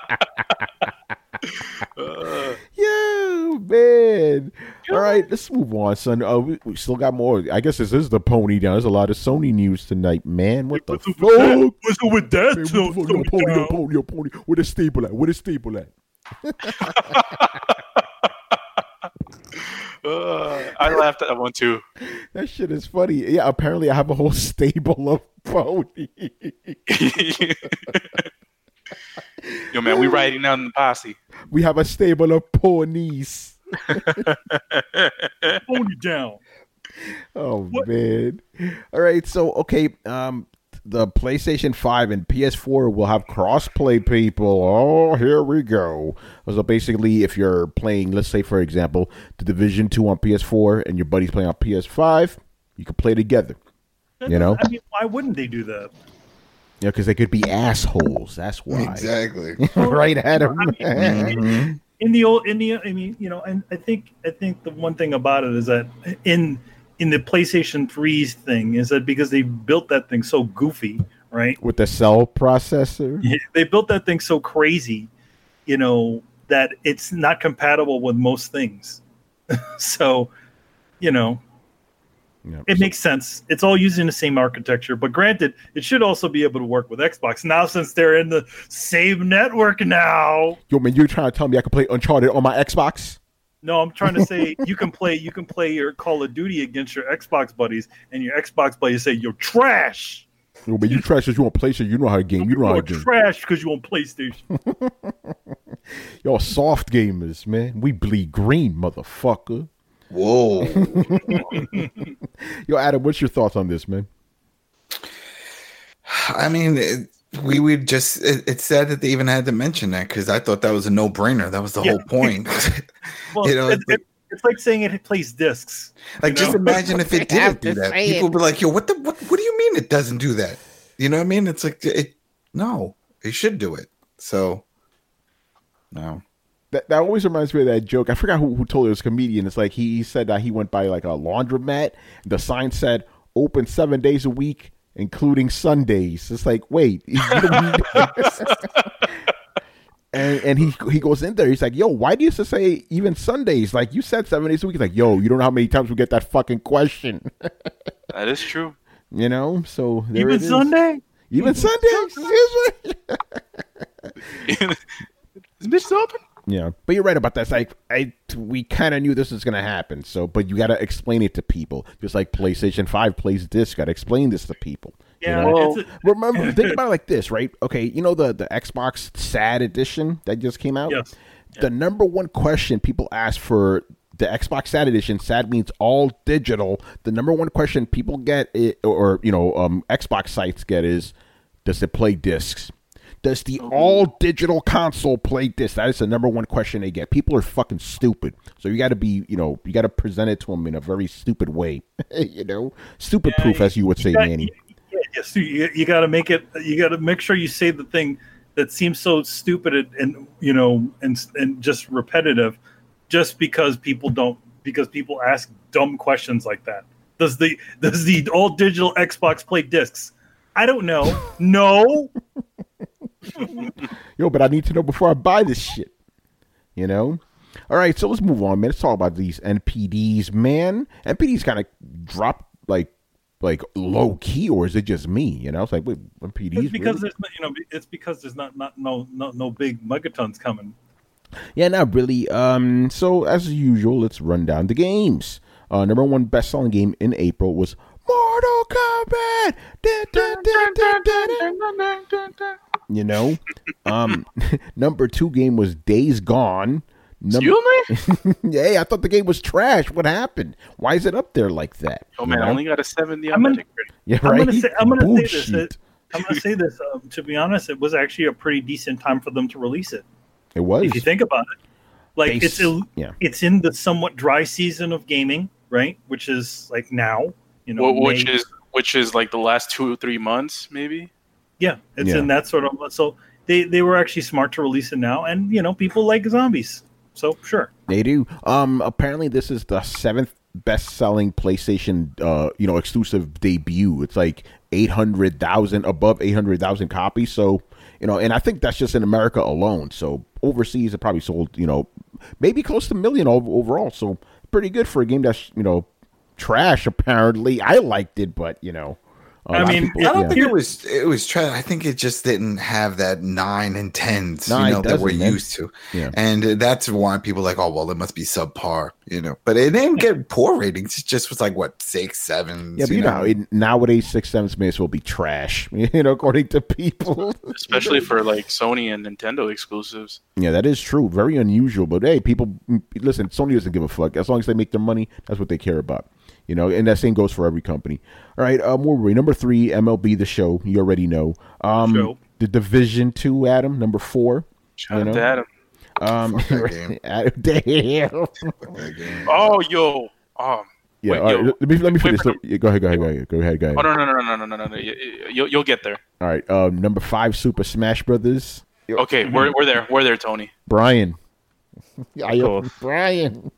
Uh, Yo, man. All right, let's move on, son. Uh, we, we still got more. I guess this is the pony down. There's a lot of Sony news tonight, man. What the What's fuck? up with that? What's up with that? Hey, So- what the fuck? Yo, so pony, yo, down? pony, yo, pony. Where the stable at? Where the stable at? uh, I laughed at that one too. That shit is funny. Yeah, apparently I have a whole stable of ponies. Yo, man, we riding out in the posse. We have a stable of ponies. Pony down. Oh What? man. All right, so okay, um the PlayStation five and P S four will have cross-play, people. Oh, here we go. So basically, if you're playing, let's say for example, The Division two on P S four and your buddy's playing on P S five, you can play together. That You know? doesn't- I mean, why wouldn't they do that? Yeah, because they could be assholes. That's why. Exactly. Right, Adam. Mhm. In the old, in the, I mean, you know, and I think, I think the one thing about it is that in in the PlayStation three's thing is that because they built that thing so goofy, right? With the cell processor? They built that thing so crazy, you know, that it's not compatible with most things. So, you know, Yeah. it So- makes sense. It's all using the same architecture. But granted, it should also be able to work with Xbox. Now, since they're in the same network now. Yo, man, you're trying to tell me I can play Uncharted on my Xbox? No, I'm trying to say you can play you can play your Call of Duty against your Xbox buddies, and your Xbox buddies say you're trash. Yo, man, you trash because you want PlayStation. You know how to game. You know how You're to game. trash because you on PlayStation. Y'all soft gamers, man. We bleed green, motherfucker. Whoa. Yo, Adam, what's your thoughts on this, man? I mean, it, we would just, it, it's sad that they even had to mention that because I thought that was a no brainer. That was the Yeah. whole point. Well, You know, it, it, it's like saying it plays discs. Like, You just know? imagine if it They have didn't do to that. say People it. would be like, yo, what the, what, what do you mean it doesn't do that? You know what I mean? It's like, it, no, it should do it. So, no. That, that always reminds me of that joke. I forgot who, who told it. It was a comedian. It's like he, he said that he went by like a laundromat. The sign said open seven days a week, including Sundays. It's like, wait. you don't- and and he he goes in there. He's like, yo, why do you have to say even Sundays? Like, you said seven days a week. He's like, yo, you don't know how many times we get that fucking question. That is true. You know? So there Even it is. Sunday? Even Sunday? Excuse me? Is bitch open? Yeah, but you're right about that. It's like I, we kind of knew this was going to happen. So, but you got to explain it to people. Just like PlayStation five plays disc, got to explain this to people. you Yeah. know? Well- it's a, Remember, think about it like this, right? Okay, you know the the Xbox SAD edition that just came out. yes. The number one question people ask for the Xbox SAD edition, SAD means all digital. The number one question people get, it, or you know, um, Xbox sites get is, does it play discs? Does the all digital console play discs? That is the number one question they get. People are fucking stupid, so you got to be, you know, you got to present it to them in a very stupid way, you know, stupid Yeah, proof, you- as you would say, You got- Manny. Yeah, yes, you, you got to make it. You got to make sure you say the thing that seems so stupid and, and you know and and just repetitive, just because people don't because people ask dumb questions like that. Does the does the all digital Xbox play discs? I don't know. No. Yo, but I need to know before I buy this shit. You know? All right, so let's move on, man. Let's talk about these N P Ds, man. N P Ds kind of dropped like like low key, or is it just me? You know, it's like, wait, N P Ds? It's because really? there's no- you know it's because there's not not no no no big megatons coming. Yeah, not really. Um, so as usual, let's run down the games. Uh, number one best-selling game in April was Mortal Kombat. Da, da, da, da, da, da. You know, um, number two game was Days Gone. Number, Excuse me? hey, I thought the game was trash. What happened? Why is it up there like that? Oh You man, I know? only got a seventy I'm on gonna- Metacritic. Yeah, I'm right. gonna say I'm gonna say this. Bullshit. That, I'm gonna say this. Um, to be honest, it was actually a pretty decent time for them to release it. It was. If you think about it, like They it's s- ill- yeah. it's in the somewhat dry season of gaming, right? Which is like now, you know, Wh- which May- is which is like the last two or three months, maybe. yeah, it's Yeah. in that sort of. So they they were actually smart to release it now, and you know, people like zombies, so sure. They do. Um, apparently, this is the seventh best-selling PlayStation, uh, you know, exclusive debut. It's like eight hundred thousand, above eight hundred thousand copies. So, you know, and I think that's just in America alone. So overseas, it probably sold, you know, maybe close to a million ov- overall. So pretty good for a game that's, you know, trash. Apparently, I liked it, but you know, a I lot of mean, people- I don't yeah. think it was it was trash. I think it just didn't have that nine and tens, No, you it know, that we're doesn't, man. used to. Yeah. And uh, that's why people are like, oh well, it must be subpar, you know. But it didn't get poor ratings. It just was like what six, seven. Yeah, but you know, how it, nowadays six sevens may as well be trash, you know, according to people. Especially for like Sony and Nintendo exclusives. Yeah, that is true. Very unusual, but hey, people listen. Sony doesn't give a fuck as long as they make their money. That's what they care about, you know. And that same goes for every company. All right, um, where were we? Number three, M L B The Show. You already know. Um, Show. The Division Two, Adam. Number four. Shout You out know? to Adam. Um, Fuck that game. Adam, damn. Oh, yo. Um, Yeah. Wait, all right, yo, let me let me wait finish. for- Yeah, go ahead. Go ahead. Go ahead. Go ahead. Go ahead. oh no no no no no no no no! You, you'll you'll get there. All right. Um, number five, Super Smash Brothers. Okay, we're we're there. We're there, Tony. Brian. Yeah, Of course. Brian.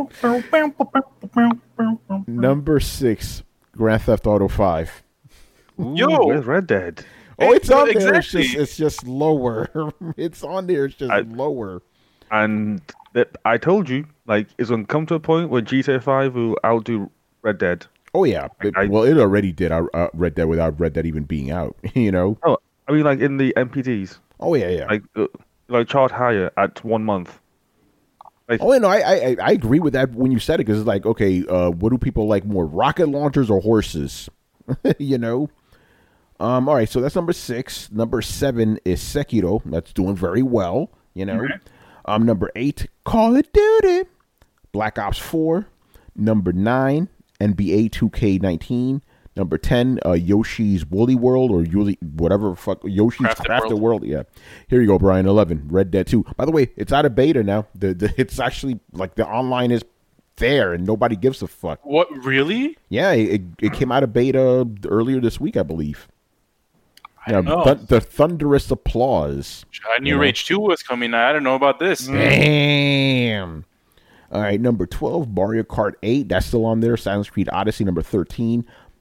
Number six, Grand Theft Auto Five. Ooh, Yo! where's Red Dead? Oh, it's on there. Exactly. It's just it's just lower. It's on there. It's just I- lower. And that I told you, like, it's gonna come to a point where G T A Five will outdo Red Dead. Oh yeah. It- I- well, it already did. I uh, Red Dead without Red Dead even being out. You know. Oh, I mean, like in the N P Ts, Oh yeah, yeah. like uh, like chart higher at one month. Oh, you know, I, I I agree with that when you said it because it's like, okay, uh, what do people like more, rocket launchers or horses? You know. Um. All right, so that's number six. Number seven is Sekiro. That's doing very well. You know. Okay. Um. Number eight, Call of Duty, Black Ops Four. Number nine, N B A two K nineteen. Number ten, uh, Yoshi's Woolly World or Yuli, whatever fuck Yoshi's Crafted Crafted World. World. Yeah, here you go, Brian. Eleven, Red Dead Two. By the way, it's out of beta now. The, the it's actually like the online is there and nobody gives a fuck. What, really? Yeah, it, it came out of beta earlier this week, I believe. Yeah, know. th- the thunderous applause. I knew You know? Rage two was coming. I didn't know about this. Damn. All right, number twelve, Mario Kart eight. That's still on there. Assassin's Creed Odyssey, number thirteen.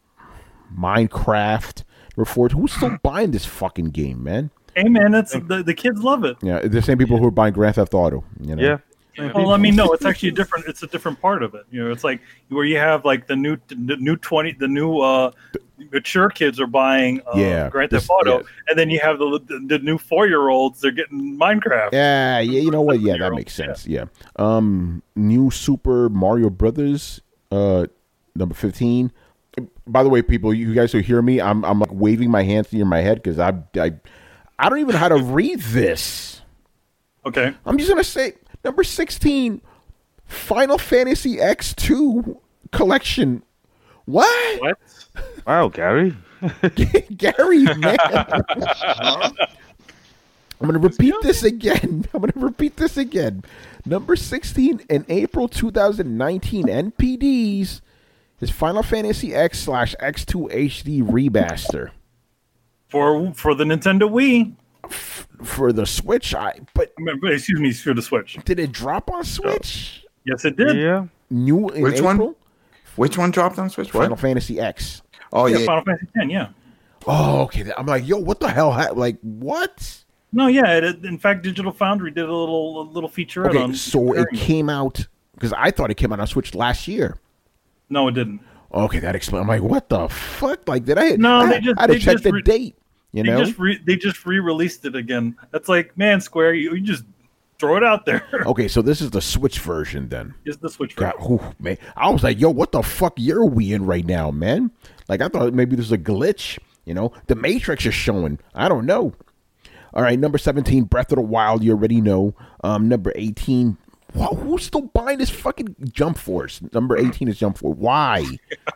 Minecraft. Number fourteen. Who's still buying this fucking game, man? Hey man, that's the, the kids love it. Yeah, the same people who are buying Grand Theft Auto. You know? Yeah. Well, I mean, no, it's actually a different. It's a different part of it. You know, it's like where you have like the new, the new twenty, the new uh, mature kids are buying uh, Yeah, Grand this- Theft Auto, yeah. and then you have the the, the new four year olds. They're getting Minecraft. Yeah, yeah, you know what? Yeah, that makes sense. Yeah. Um, new Super Mario Brothers, uh, number fifteen. By the way, people, you guys who hear me, I'm I'm like waving my hands near my head because I, I I don't even know how to read this. Okay. I'm just gonna say number sixteen, Final Fantasy X two collection. What? What? Wow, Gary. Gary, man. I'm going to repeat this again. I'm going to repeat this again. Number sixteen in April two thousand nineteen N P Ds is Final Fantasy X slash X two H D Remaster. For for the Nintendo Wii. For the Switch, I but I mean, excuse me, for the Switch. did it drop on Switch? Yes, it did. Yeah. New in Which April? one? Which one dropped on Switch? What? Final Fantasy X. Oh Yeah, yeah. Final Fantasy X. Yeah. Oh, okay. I'm like, yo, what the hell? ha- Like, what? No, yeah. It, in fact, Digital Foundry did a little a little featurette Okay, on. so it comparing came out because I thought it came out on Switch last year. No, it didn't. Okay, that explains. I'm like, what the fuck? Like, did I? No, I, they just- I had to they check just the re- date. You They know, just re- they just re-released it again. That's like, man, Square, you, you just throw it out there. okay, so this is the Switch version then. Is the Switch God, version. ooh, man, I was like, yo, what the fuck year are we in right now, man? Like, I thought maybe there's a glitch. You know, the Matrix is showing. I don't know. All right, number seventeen, Breath of the Wild. You already know. Um, number eighteen. Wow, who's still buying this fucking Jump Force? Number eighteen is Jump Force. Why?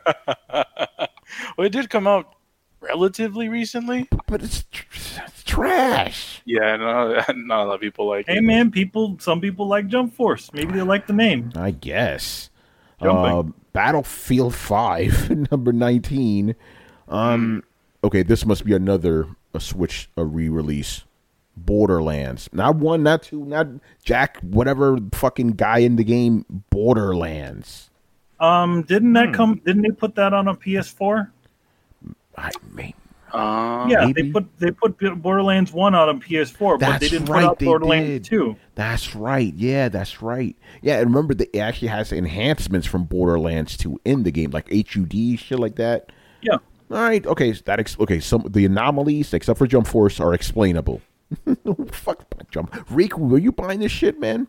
Well, it did come out relatively recently. But it's, tr- it's trash. Yeah, no, not a lot of people like Hey, it. man, people. Some people like Jump Force. Maybe they like the name. I guess. Jumping. Uh, Battlefield five, number nineteen. Um, okay, this must be another a Switch a re-release. Borderlands, not one, not two, not Jack, whatever fucking guy in the game. Borderlands. Um, didn't that come? Didn't they put that on a P S four? I mean, Um, Yeah, maybe. they put they put Borderlands one out on P S four, but That's they didn't right, put out they Borderlands did. two. That's right. Yeah, that's right. Yeah, and remember that it actually has enhancements from Borderlands two in the game, like H U D shit like that. Yeah. All right. Okay. so That ex- okay. Some the anomalies, except for Jump Force, are explainable. Fuck Jump. Riku, were you buying this shit, man?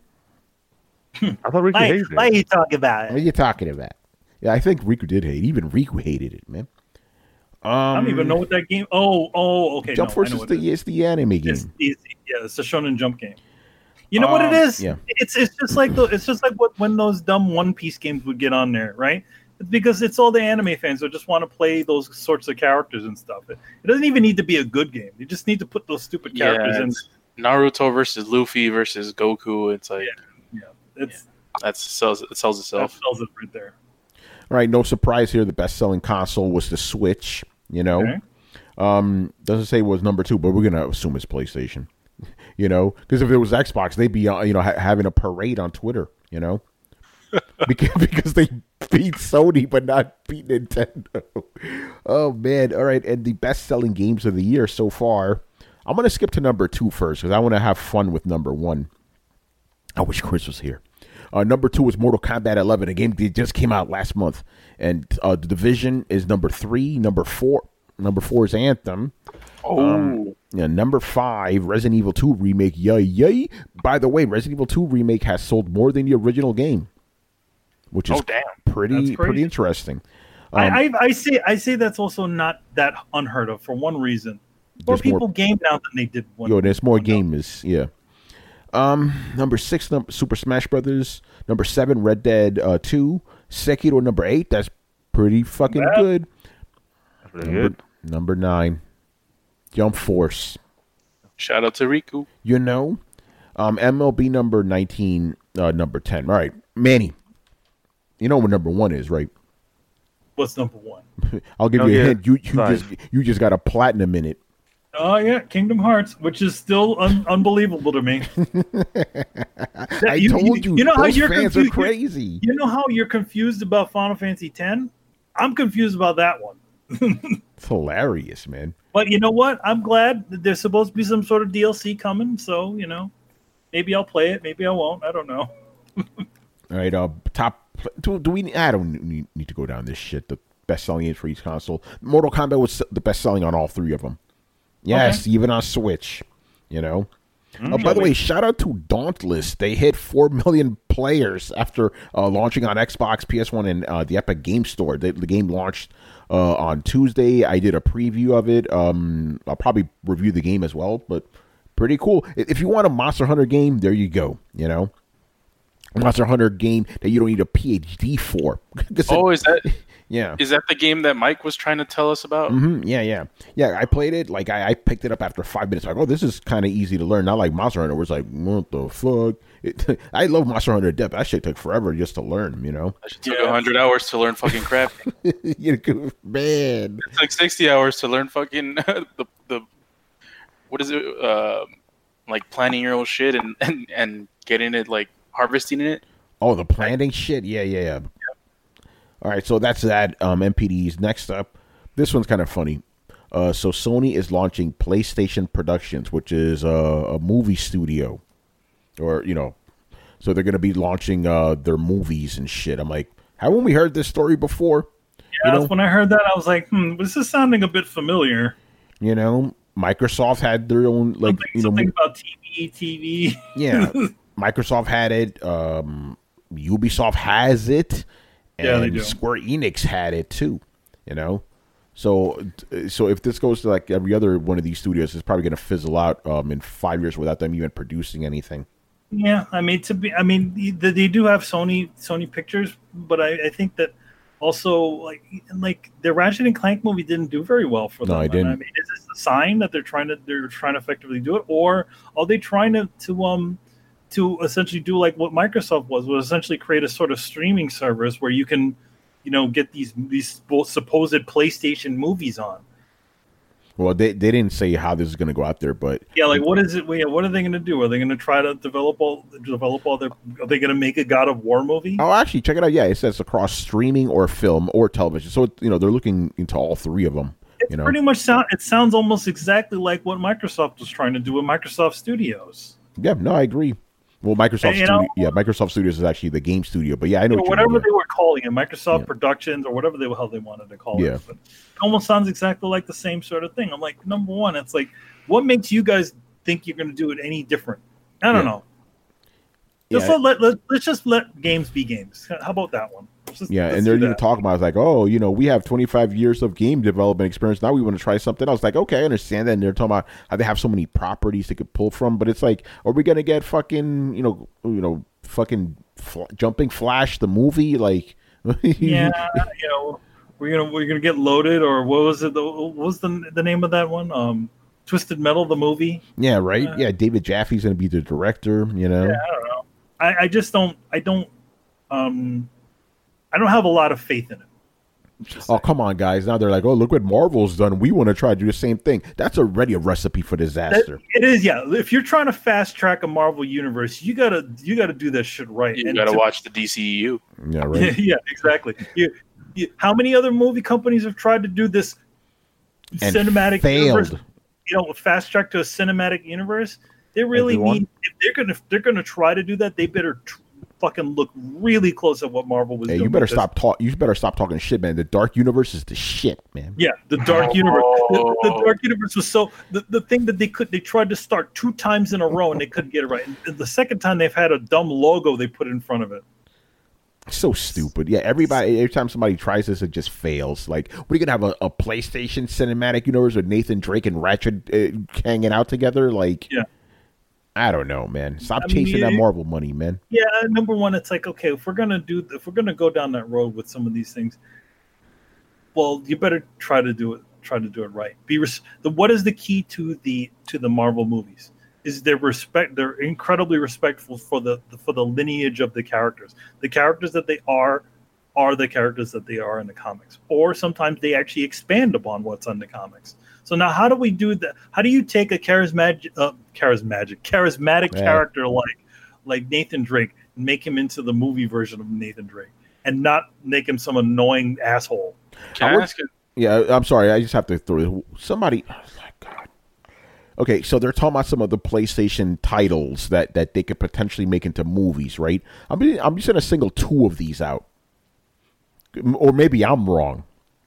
I thought Ricky Why, hated why are it. you talking about What are it? you talking about? Yeah, I think Riku did hate. Even Riku hated it, man. Um, I don't even know what that game. Oh, oh, okay. Jump no, Force I know is what the it is. is the anime game. It's easy. Yeah, it's a Shonen Jump game. You know what it Um, is? yeah. It's it's just like the, it's just like what when those dumb One Piece games would get on there, right? It's because it's all the anime fans who just want to play those sorts of characters and stuff. It, it doesn't even need to be a good game. You just need to put those stupid yeah, characters in. it's Naruto versus Luffy versus Goku. It's like Yeah, it's that sells it sells that itself. sells it right there. All right. No surprise here. The best selling console was the Switch. You know. Okay. Um, doesn't say it was number two, but we're gonna assume it's PlayStation. You know, because if it was Xbox, they'd be uh, you know ha- having a parade on Twitter. You know. because because they beat Sony but not beat Nintendo. Oh man! All right, and the best-selling games of the year so far. I'm gonna skip to number two first because I want to have fun with number one. I wish Chris was here. Uh, number two is Mortal Kombat eleven, a game that just came out last month, and uh, The Division is number three. Number four, number four is Anthem. Oh, um, yeah. Number five, Resident Evil two remake. Yay, yay! By the way, Resident Evil two remake has sold more than the original game, which is oh damn, pretty pretty interesting. Um, I, I I say I say that's also not that unheard of for one reason. More There's people more- game now than they did one. Yo, there's more one ago. gamers. Yeah. Um, number six, num- Super Smash Brothers. Number seven, Red Dead uh, Two. Sekiro, number eight. That's pretty fucking Yeah. good. That's pretty Number, good. number nine, Jump Force. shout out to Riku. You know, um, M L B number nineteen. Uh, number ten. All right, Manny. You know what number one is, right? What's number one? I'll give Oh, you a yeah. hint. You you Five. just you just got a platinum in it. Oh yeah, Kingdom Hearts, which is still un- unbelievable to me. I you- told you- you, you know how those you're fans are confused- crazy. You know how you're confused about Final Fantasy X? I'm confused about that one. It's hilarious, man. But you know what? I'm glad that there's supposed to be some sort of D L C coming. So you know, maybe I'll play it. Maybe I won't. I don't know. All right, uh, top. Do, do we? I don't need, need to go down this shit. The best selling games for each console. Mortal Kombat was the best selling on all three of them. Yes, even on Switch. You know. Uh, by the way, shout out to Dauntless. They hit four million players after uh, launching on Xbox, P S one, and uh, the Epic Game Store. The, the game launched uh, on Tuesday. I did a preview of it. Um, I'll probably review the game as well, but pretty cool. I- If you want a Monster Hunter game, there you go. You know, a Monster Hunter game that you don't need a P H D for. 'Cause it- Oh, is that yeah. is that the game that Mike was trying to tell us about? hmm Yeah, yeah, yeah. I played it. Like I, I picked it up after five minutes. Like, oh, this is kind of easy to learn. Not like Monster Hunter, where it's like, what the fuck? It, I love Monster Hunter to death. That shit took forever just to learn. You know, It took a hundred hours to learn fucking crap. you know, man. It took sixty hours to learn fucking the the what is it? Uh, like planning your own shit and, and and getting it like harvesting it. Oh, the planting shit. Yeah, yeah, yeah. All right, so that's that. Um, M P Ds. Next up, this one's kind of funny. Uh, so Sony is launching PlayStation Productions, which is uh, a movie studio, or you know, so they're going to be launching uh, their movies and shit. I'm like, haven't we heard this story before? Yeah, You know? that's when I heard that. I was like, hmm, this is sounding a bit familiar. You know, Microsoft had their own like something you know, something about T V, T V. yeah. Microsoft had it. Um, Ubisoft has it, and Yeah, they do. Square Enix had it too. You know, so so if this goes to like every other one of these studios, it's probably going to fizzle out um, in five years without them even producing anything. Yeah, I mean to be. I mean they, they do have Sony Sony Pictures, but I, I think that also like like the Ratchet and Clank movie didn't do very well for No, them. it And didn't. I mean, is this a sign that they're trying to they're trying to effectively do it, or are they trying to to um to essentially do like what Microsoft was, was essentially create a sort of streaming service where you can, you know, get these these supposed PlayStation movies on. Well, they they didn't say how this is going to go out there, but Yeah, like what is it? Yeah, what are they going to do? Are they going to try to develop all develop all their? Are they going to make a God of War movie? oh, actually, check it out. Yeah, it says across streaming or film or television. So you know they're looking into all three of them. It's You know, pretty much sound. It sounds almost exactly like what Microsoft was trying to do with Microsoft Studios. yeah, no, I agree. Well, Microsoft You Studio, know- yeah, Microsoft Studios is actually the game studio, but yeah, I know Or what you whatever mean, yeah. they were calling it, Microsoft Yeah. Productions or whatever the hell they wanted to call Yeah. it. But it almost sounds exactly like the same sort of thing. I'm like, number one, it's like, what makes you guys think you're going to do it any different? I don't Yeah. know. Just Yeah. let, let, let, let's just let games be games. How about that one? Let's just- Yeah, let's and they're do even that. talking about it's like, oh, you know, we have twenty-five years of game development experience. Now we want to try something else. Like, okay, I understand that. And they're talking about how they have so many properties they could pull from, but it's like, are we gonna get fucking, you know, you know, fucking fl- jumping Flash the movie? Like, Yeah, you know, we're gonna we're gonna get loaded, or what was it? The, what was the the name of that one? Um, Twisted Metal, the movie. yeah, right. Uh, yeah, David Jaffe's gonna be the director. You know, Yeah, I don't know. I, I just don't. I don't. Um, I don't have a lot of faith in it. Oh, come on, guys. Now they're like, oh, look what Marvel's done. We want to try to do the same thing. That's already a recipe for disaster. That, it is, yeah. If you're trying to fast track a Marvel universe, you gotta you gotta do that shit right. You And got to to- watch the D C E U. Yeah, right. yeah, exactly. You, you, how many other movie companies have tried to do this And cinematic failed. universe? You know, fast track to a cinematic universe. They really Everyone. need. If they're gonna if they're gonna try to do that, they better tr- fucking look really close at what Marvel was Hey, doing. you better because- stop talk. You better stop talking shit, man. The Dark Universe is the shit, man. Yeah, the Dark Universe. The, the Oh. Dark Universe was so the, the thing that they could they tried to start two times in a row and they couldn't get it right. And the second time they've had a dumb logo they put in front of it. So stupid. Yeah, everybody. Every time somebody tries this, it just fails. Like, what are you gonna have a, a PlayStation cinematic universe with Nathan Drake and Ratchet uh, hanging out together? Like, Yeah. I don't know, man. Stop I mean, chasing that you- Marvel money, man. Yeah, number one, it's like okay, if we're gonna do if we're gonna go down that road with some of these things, well, you better try to do it. Try to do it right. Be res- the what is the key to the to the Marvel movies? Is their respect? They're incredibly respectful for the for the lineage of the characters. The characters that they are are the characters that they are in the comics, or sometimes they actually expand upon what's in the comics. So now, how do we do that? How do you take a charismatic, uh, charismatic, charismatic Yeah. character like like Nathan Drake and make him into the movie version of Nathan Drake, and not make him some annoying asshole? Can I I would- ask you? Yeah, I'm sorry. I just have to throw somebody. Oh my god. Okay, so they're talking about some of the PlayStation titles that, that they could potentially make into movies, right? I'm be- I'm just gonna single two of these out, or maybe I'm wrong.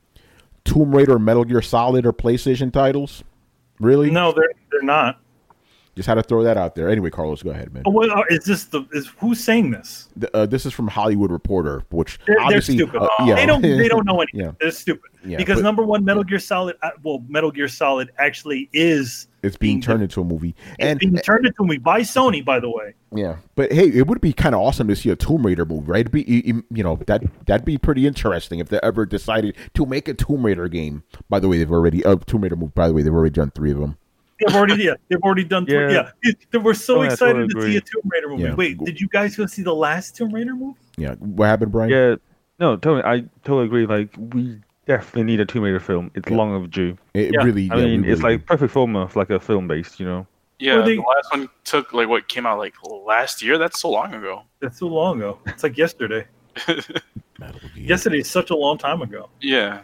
Tomb Raider, Metal Gear Solid, or PlayStation titles? Really? No, they're they're not. Just had to throw that out there. Anyway, Carlos, go ahead, man. Oh, what, uh, is this the is who's saying this? Th- Uh, this is from Hollywood Reporter, which They're, they're obviously, stupid. uh, yeah. They don't they don't know anything. Yeah. They're stupid. Yeah, because but- number one, Metal Gear Solid. Uh, well, Metal Gear Solid actually is It's being being turned into a movie, it's and being turned into a movie by Sony, by the way. yeah, but hey, it would be kind of awesome to see a Tomb Raider movie, right? It'd be, you you know, that that'd be pretty interesting if they ever decided to make a Tomb Raider game. By the way, they've already uh, Tomb Raider movie. By the way, they've already done three of them. They've already yeah, they've already done three. Yeah. Yeah, They were so Oh, yeah, I excited totally to agree. see a Tomb Raider movie. Yeah. Wait, did you guys go see the last Tomb Raider movie? Yeah, what happened, Brian? Yeah, no, totally. I totally agree. Like, we definitely need a Tomb Raider film. It's Yeah. long overdue. it Yeah. really. I yeah, mean, we it's really like perfect format for like a film based, you know. Yeah, Well, they- the last one took like what came out like last year. That's so long ago. That's so long ago. It's like yesterday. do. Metal Gear. Yesterday is such a long time ago. Yeah.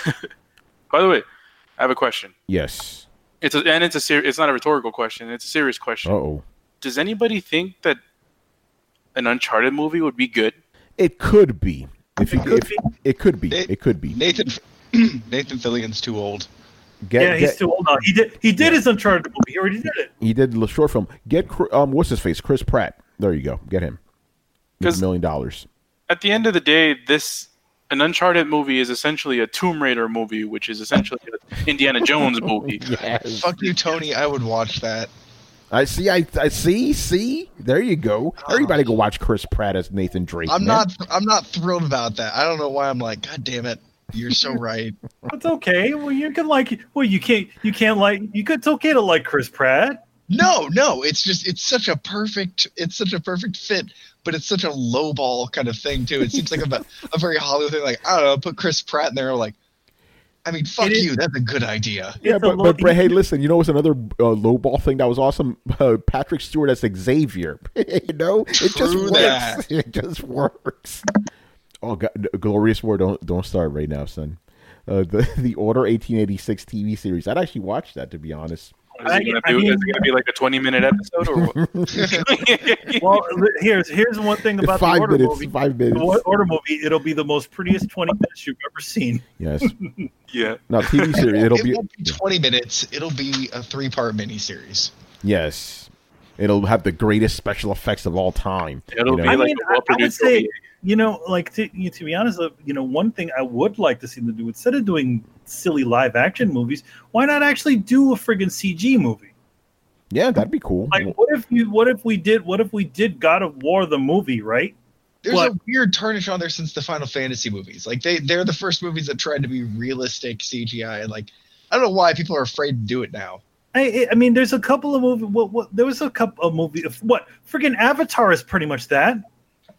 By the way, I have a question. Yes. It's a, and it's a ser- it's not a rhetorical question. It's a serious question. Uh oh. Does anybody think that an Uncharted movie would be good? It could be. If you, It could if, be. It could be. It- It could be. Nathan Nathan Fillion's too old. Get, yeah, he's get- too old now. He did he did his Uncharted movie. He already did it. He did the short film. Get Cr- um, what's his face? Chris Pratt. There you go. Get him. Give him 'Cause- a million dollars. At the end of the day, this an Uncharted movie is essentially a Tomb Raider movie, which is essentially an Indiana Jones movie. Yes. Fuck you, Tony. I would watch that. I see. I, I see. See. There you go. Everybody go watch Chris Pratt as Nathan Drake. I'm man. not. I'm not thrilled about that. I don't know why. I'm like, God damn it. You're so right. It's okay. Well, you can like. Well, you can't. You can't like. You could. It's okay to like Chris Pratt. No, no. It's just. It's such a perfect. It's such a perfect fit. But it's such a lowball kind of thing too. It seems like a, a very Hollywood thing. Like I don't know, put Chris Pratt in there. Like, I mean, fuck It is- you. That's a good idea. Yeah, It's a but, low- but, but hey, listen. You know what's another uh, lowball thing that was awesome? Uh, Patrick Stewart as Xavier. you know, it just True works. that. It just works. Oh God, Glorious War! Don't don't start right now, son. Uh, the the Order eighteen eighty-six T V series. I'd actually watch that, to be honest. Is it gonna I be, mean- is it gonna be like a twenty minute episode or what? Well, here's here's one thing about five the Order minutes. movie. Five The minutes. Order movie. It'll be the most prettiest twenty minutes you've ever seen. Yes. Yeah. No T V series. It'll it be won't be twenty minutes. It'll be a three part miniseries. yes. It'll have the greatest special effects of all time. It'll you be know? I like mean, a I, I would well-produced say, movie. you know, like to, you know, to be honest, uh, you know, one thing I would like to see them do instead of doing silly live action movies, why not actually do a friggin' C G movie? Yeah, that'd be cool. Like, what if you, what if we did, what if we did God of War the movie, right? There's What? a weird tarnish on there since the Final Fantasy movies. Like they, they're the first movies that tried to be realistic C G I. And like, I don't know why people are afraid to do it now. I, I mean, there's a couple of movies. What, what, there was a couple of movies. What friggin' Avatar is pretty much that.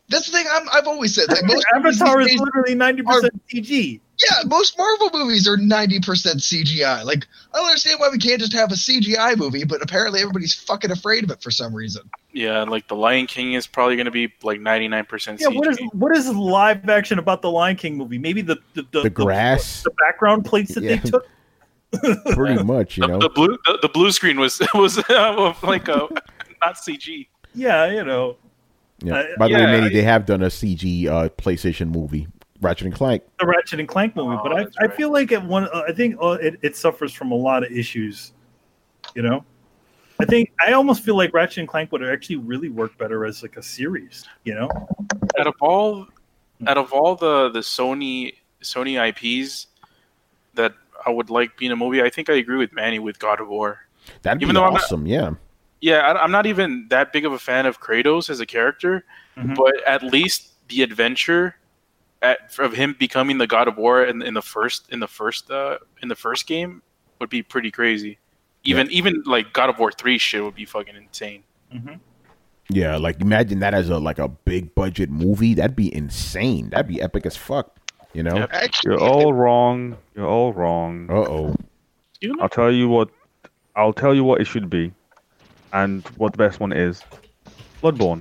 That's the thing I'm, I've always said. Like most Avatar movies is these days literally ninety percent C G. Yeah, most Marvel movies are ninety percent C G I. Like, I don't understand why we can't just have a C G I movie, but apparently everybody's fucking afraid of it for some reason. Yeah, like The Lion King is probably going to be like ninety-nine percent Yeah, C G. what is what is live action about the Lion King movie? Maybe the the, the, The grass. the, the background plates that Yeah. they took. Pretty much, you the, know. the blue the, the blue screen was was uh, like a not C G. Yeah, you know, Yeah. Uh, By the yeah, way, Manny, I- they have done a C G uh, PlayStation movie, Ratchet and Clank. the Ratchet and Clank movie. Oh, but I that's I right. feel like it one. Uh, I think uh, it it suffers from a lot of issues. You know, I think I almost feel like Ratchet and Clank would actually really work better as like a series. You know, Out of all out of all the, the Sony Sony I Ps that I would like being a movie, I think I agree with Manny with God of War. That'd Even be though I'm not- awesome. Yeah. Yeah, I, I'm not even that big of a fan of Kratos as a character, Mhm. but at least the adventure at, of him becoming the God of War in, in the first in the first uh, in the first game would be pretty crazy. Even even like God of War three shit would be fucking insane. Mhm. Yeah, like imagine that as a like a big budget movie. That'd be insane. That'd be epic as fuck. You know? Yep. Actually, You're all wrong. You're all wrong. Uh oh. You know? I'll tell you what. I'll tell you what it should be, and what the best one is. Bloodborne.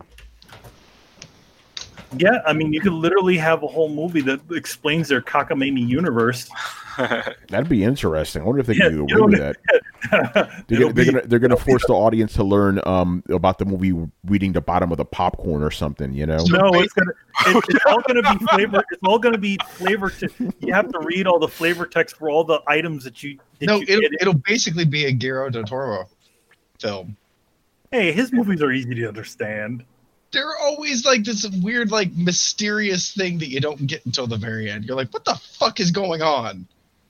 yeah. I mean, you could literally have a whole movie that explains their cockamamie universe. That'd be interesting. I wonder if they Yeah, can you do away with know, that. They're, It'll gonna, they're be- gonna they're gonna force the audience to learn um about the movie reading the bottom of the popcorn or something. You know? So No, it's gonna. It's, it's all gonna be flavor. It's all gonna be flavor. To, you have to read all the flavor text for all the items that you. That no, you it'll, get. it'll basically be a Guillermo del Toro film. Hey, his movies are easy to understand. They're always like this weird, like mysterious thing that you don't get until the very end. You're like, what the fuck is going on?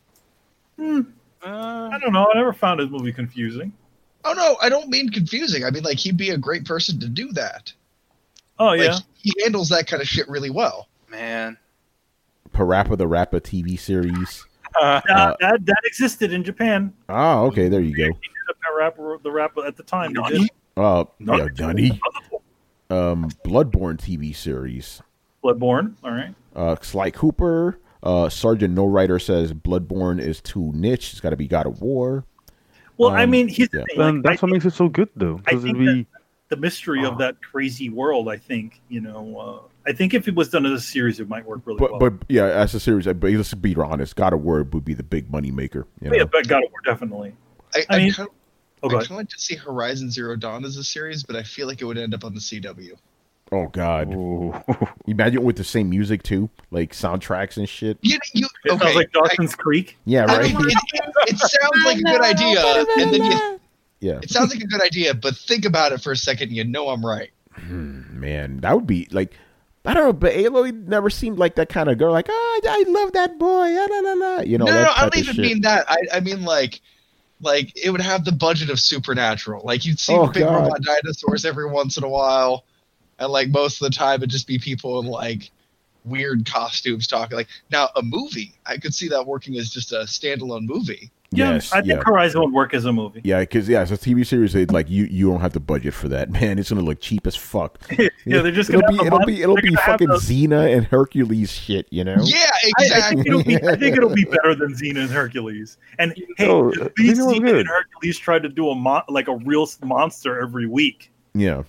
Hmm, Uh, I don't know. I never found his movie confusing. Oh no, I don't mean confusing. I mean like he'd be a great person to do that. Oh Like yeah. he handles that kind of shit really well. man. Parappa the Rapper T V series. Uh, Uh, that that existed in Japan. Oh, okay, there you go. He did a rapper, the rapper at the time. They Nani? did. Uh, No. yeah, Dunny. Um, Bloodborne T V series. Bloodborne. All right. Uh, Sly Cooper. Uh, Sergeant No Writer says Bloodborne is too niche. It's got to be God of War. Well, I Um, mean, here's the yeah. thing. Then like, that's I what makes it so good, though. I Because it'd think be the mystery of that crazy world. I think you know. Uh, I think if it was done as a series, it might work really But well. but yeah, as a series, but let's be honest, God of War would be the big money maker. You know? yeah, but God of War definitely. I, I I, mean- kind of, Oh, I go kind ahead. of like to see Horizon Zero Dawn as a series, but I feel like it would end up on the C W. Oh God, Ooh. imagine with the same music too, like soundtracks and shit. You, you It okay? sounds like I- Dawson's Creek. Yeah, I right. don't- it, it sounds like a good idea, and then you, Yeah, it sounds like a good idea, but think about it for a second, and you know I'm right. man, that would be like. I don't know, but Aloy never seemed like that kind of girl. Like, oh, I, I love that boy. Ah, la, la, la. You know, no, that no, no, I type don't of even shit. mean that. I, I mean like, like it would have the budget of Supernatural. Like you'd see Oh, big God. robot dinosaurs every once in a while, and like most of the time it'd just be people in like weird costumes talking. Like now, a movie, I could see that working as just a standalone movie. Yeah, Yes, I think yeah. Horizon would work as a movie. Yeah, because yeah, it's a T V series. It, like you, you don't have the budget for that, man. It's gonna look cheap as fuck. Yeah, they're just it'll gonna be, have it'll the be, mon- it'll they're be gonna have fucking the- Xena and Hercules shit. You know? Yeah, I, I exactly. think it'll be. I think it'll be better than Xena and Hercules. And hey, Oh, at least Xena was Xena good. and Hercules tried to do a mon- like a real monster every week. Yeah.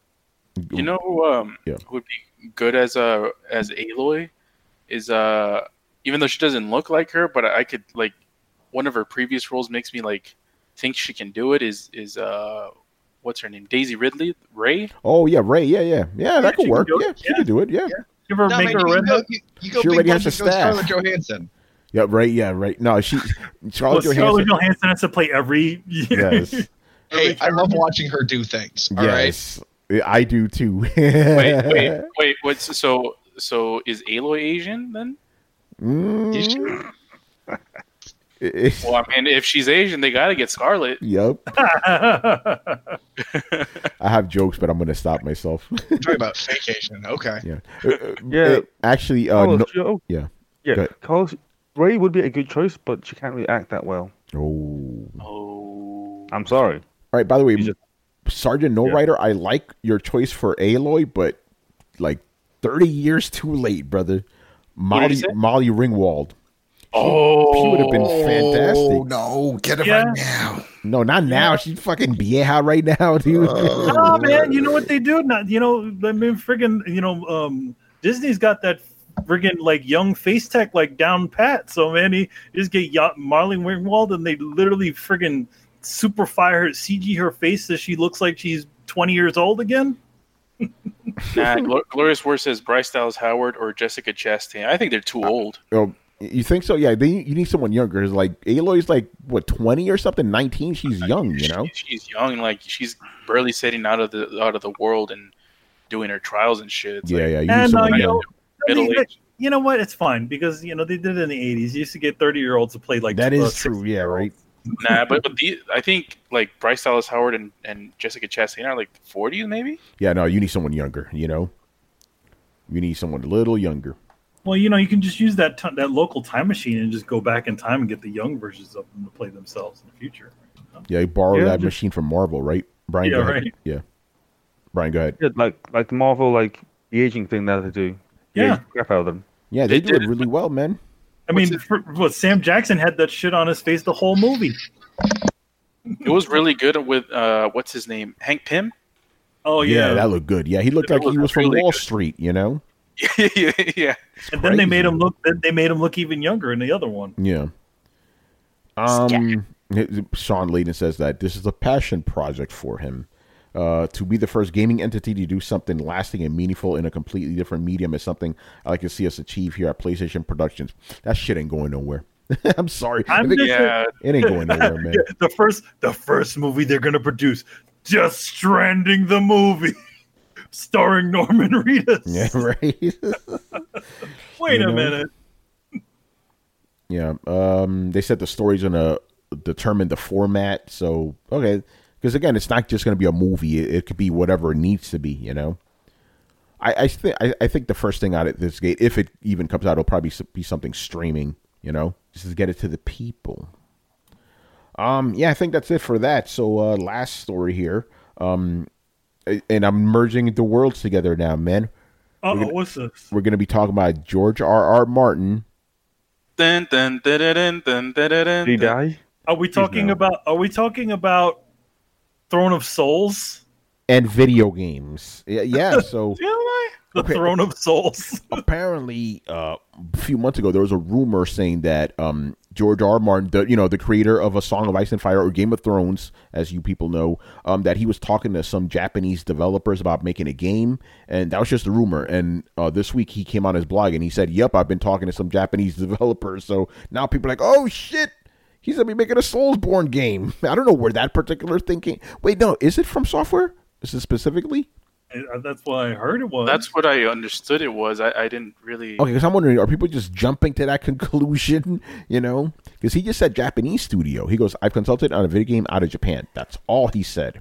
You know who um, Yeah. who would be good as a as Aloy is uh even though she doesn't look like her, but I could like one of her previous roles makes me like think she can do it. Is is uh what's her name? Daisy Ridley Ray? Oh yeah, Ray. Yeah, yeah, yeah. That she could can work. do it. Yeah, she Yeah. could do it. Yeah. Give her No, make man, her you, red. go, you, you go She big already has budget, a go staff. Scarlett Johansson. Yeah, right. Yeah, right. No, she Well, Scarlett Scarlett Johansson. Johansson has to play every. Yes, Hey, I love watching her do things. All right. yes, I do too. Wait, wait, wait. What's so so is Aloy Asian then? Mm, Is she- it- Well, I mean, if she's Asian, they got to get Scarlet. Yep. yeah, I have jokes, but I'm gonna stop myself. We're talking about vacation. Okay. yeah. Uh, uh, Yeah. uh, Actually, uh, Carlos, no, you- oh, yeah. Go yeah. ahead. Carlos, Ray would be a good choice, but she can't really act that well. Oh. Oh, I'm sorry. All right. By the way, You just- Sergeant No Yeah. Writer, I like your choice for Aloy, but like thirty years too late, brother. What did Molly he say? Molly Ringwald. Oh, She would have been fantastic. Oh no, get it Yeah. right now. No, not now. She's fucking vieja right now, dude. Oh man, you know what they do? Not you know, I mean, friggin', you know, um, Disney's got that friggin' like young face tech like down pat. So man, he you just get y- Marley Ringwald, and they literally friggin' superfy her, C G her face so she looks like she's twenty years old again. nah, Glor- Glorious Word says Bryce Dallas Howard or Jessica Chastain. I think they're too old. Oh, you think so? Yeah, they, you need someone younger. It's like Aloy's like what twenty or something, nineteen. She's young, you know. She- she's young, like she's barely setting out of the out of the world and doing her trials and shit. It's Yeah, like, yeah. You need And uh, someone you young. know, middle they- age. you know what? It's fine because you know they did it in the eighties. You used to get thirty year olds to play like That uh, is true. Yeah, right. Nah, but, but the, I think like Bryce Dallas Howard and, and Jessica Chastain are like forties, maybe. Yeah, no, you need someone younger. You know, you need someone a little younger. Well, you know, you can just use that t- that local time machine and just go back in time and get the young versions of them to play themselves in the future. Yeah, you borrow Yeah, that just- machine from Marvel, right? Brian, Yeah, go ahead. right. Yeah, Brian, go ahead. Yeah, like like the Marvel like the aging thing that they do. Yeah. age crap out of them. Yeah, they, They do it did. really well, man. I What's mean, it- for, what Sam Jackson had that shit on his face the whole movie. It was really good with uh, what's his name, Hank Pym. Oh yeah. yeah, that looked good. Yeah, he looked That like he looked was from really Wall good. Street. You know. yeah, yeah. and then they made crazy. him look. Then they made him look even younger in the other one. Yeah. Um, Sean Layden says that this is a passion project for him. Uh, to be the first gaming entity to do something lasting and meaningful in a completely different medium is something I like to see us achieve here at PlayStation Productions. That shit ain't going nowhere. I'm sorry. I I'm think just- Yeah, it ain't going nowhere, man. Yeah, the first, the first movie they're gonna produce, Death Stranding the movie, starring Norman Reedus. Yeah, right. Wait You a know? minute. Yeah. Um, they said the story's gonna determine the format. So okay, because again, it's not just gonna be a movie. It, it could be whatever it needs to be. You know. I I think I, I think the first thing out of this gate, if it even comes out, it'll probably be something streaming. You know, just to get it to the people. Um. Yeah, I think that's it for that. So uh, last story here. Um, and I'm merging the worlds together now, man. Uh gonna- oh, what's this? We're gonna be talking about George R. R. Martin. Dun, dun, dun, dun, dun, dun, dun, dun, Did he dun. die? Are we talking no. about? Are we talking about Throne of Souls? And video games. Yeah, yeah. So The Okay. Throne of Souls. apparently, uh, a few months ago, there was a rumor saying that um, George R. R. Martin, the, you know, the creator of A Song of Ice and Fire or Game of Thrones, as you people know, um, that he was talking to some Japanese developers about making a game, and that was just a rumor. And uh, this week, he came on his blog and he said, "Yep, I've been talking to some Japanese developers." So now people are like, "Oh shit, he's gonna be making a Soulsborne game." I don't know where that particular thinking. Wait, no, is it from Software? Is it specifically? Uh, That's what I heard it was. That's what I understood it was. I, I didn't really. Okay, because I'm wondering, are people just jumping to that conclusion? You know, because he just said Japanese studio. He goes, "I've consulted on a video game out of Japan." That's all he said.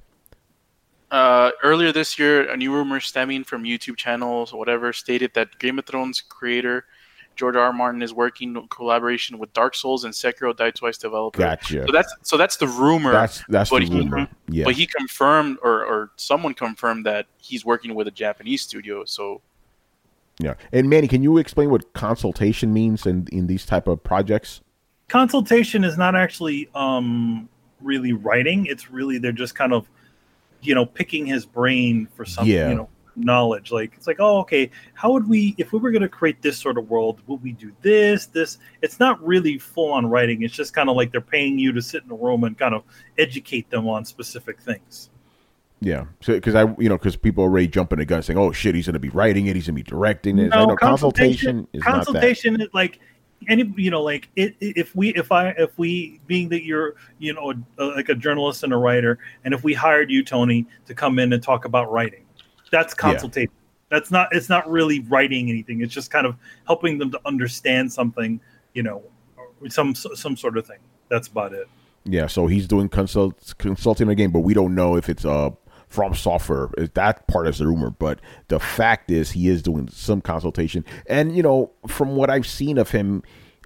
Uh, earlier this year, a new rumor stemming from YouTube channels or whatever stated that Game of Thrones creator George R. R. Martin is working in collaboration with Dark Souls and Sekiro Die Twice developer. Gotcha. So that's so that's the rumor. That's that's but the he- rumor. Yeah, But he confirmed, or, or someone confirmed that he's working with a Japanese studio. So yeah. And Manny, can you explain what consultation means in in these type of projects? Consultation is not actually um really writing. It's really they're just kind of, you know, picking his brain for some, Yeah. you know, knowledge. Like it's like, oh, okay, how would we, if we were going to create this sort of world, would we do this, this? It's not really full on writing. It's just kind of like they're paying you to sit in a room and kind of educate them on specific things. Yeah, because I, you know, because people are already jumping the gun saying, "Oh shit, he's going to be writing it. He's going to be directing it." I know consultation is not that. consultation is like any, you know, like it, if we, if I, if we, being that you're, you know, a, like a journalist and a writer, and if we hired you, Tony, to come in and talk about writing, that's consultation. That's not, it's not really writing anything. It's just kind of helping them to understand something, you know, some some sort of thing. That's about it. Yeah, so he's doing consult consulting again, but we don't know if it's uh from Software. That part is the rumor, but the fact is he is doing some consultation. And you know, from what I've seen of him,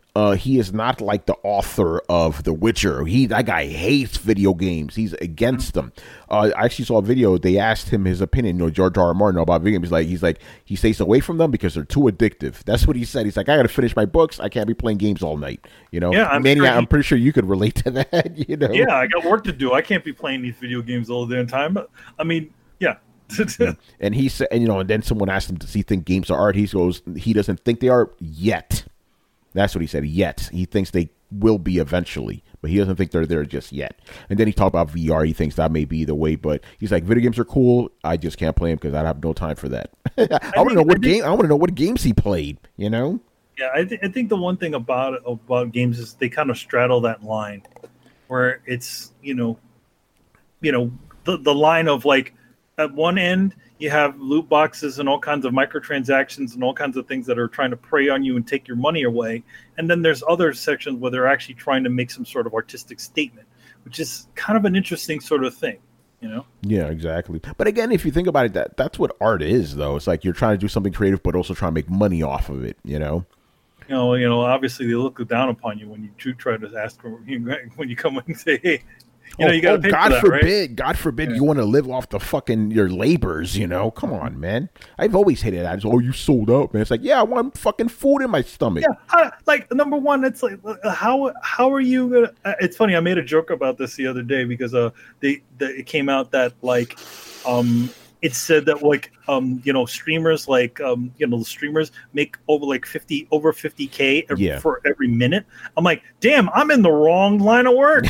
Uh, he is not like the author of The Witcher. He that guy hates video games. He's against them. Uh, I actually saw a video. They asked him his opinion. You know, George R. R. Martin about video games. He's like, he's like, he stays away from them because they're too addictive. That's what he said. He's like, I got to finish my books. I can't be playing games all night. You know, yeah, I'm, Manny, sure he, I'm pretty sure you could relate to that. You know, yeah, I got work to do. I can't be playing these video games all the damn time. I mean, yeah. Yeah. And he said, and you know, and then someone asked him, does he think games are art? He goes, he doesn't think they are yet. That's what he said. Yet he thinks they will be eventually, but he doesn't think they're there just yet. And then he talked about V R. He thinks that may be the way, but he's like, video games are cool. I just can't play them because I have no time for that. I, I want to know what I game. Think, I want to know what games he played. You know? Yeah, I, th- I think the one thing about about games is they kind of straddle that line, where it's you know, you know the the line of like at one end. You have loot boxes and all kinds of microtransactions and all kinds of things that are trying to prey on you and take your money away. And then there's other sections where they're actually trying to make some sort of artistic statement, which is kind of an interesting sort of thing, you know? Yeah, exactly. But again, if you think about it, that that's what art is, though. It's like you're trying to do something creative, but also trying to make money off of it, you know? You know, you know. Obviously, they look down upon you when you do try to ask for when you come in and say, "Hey, you know, oh, you got to oh, pay God for that, forbid, right?" God forbid, yeah. you want to live off the fucking your labors, you know? Come on, man. I've always hated that. It's, oh, you sold out, man. It's like, yeah, I want fucking food in my stomach. Yeah, I, like number one, it's like how how are you gonna? Uh, it's funny. I made a joke about this the other day because uh, they, they it came out that like, um. It said that like um you know streamers like um you know the streamers make over like fifty over fifty K every, yeah. for every minute. I'm like, damn, I'm in the wrong line of work.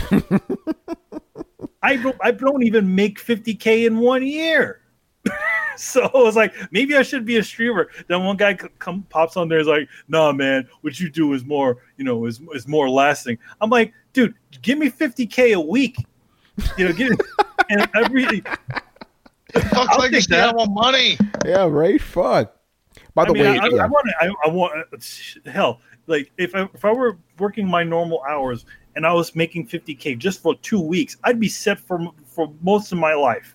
I don't I don't even make fifty K in one year. So I was like, maybe I should be a streamer. Then one guy come pops on there is like, nah, man, what you do is more you know is is more lasting. I'm like, dude, give me fifty K a week. You know, give me and every. Fuck like this, I want money. Yeah, right. Fuck. By the I mean, way, I, yeah. I want. I, I want. Hell, like if I, if I were working my normal hours and I was making fifty K just for two weeks, I'd be set for for most of my life.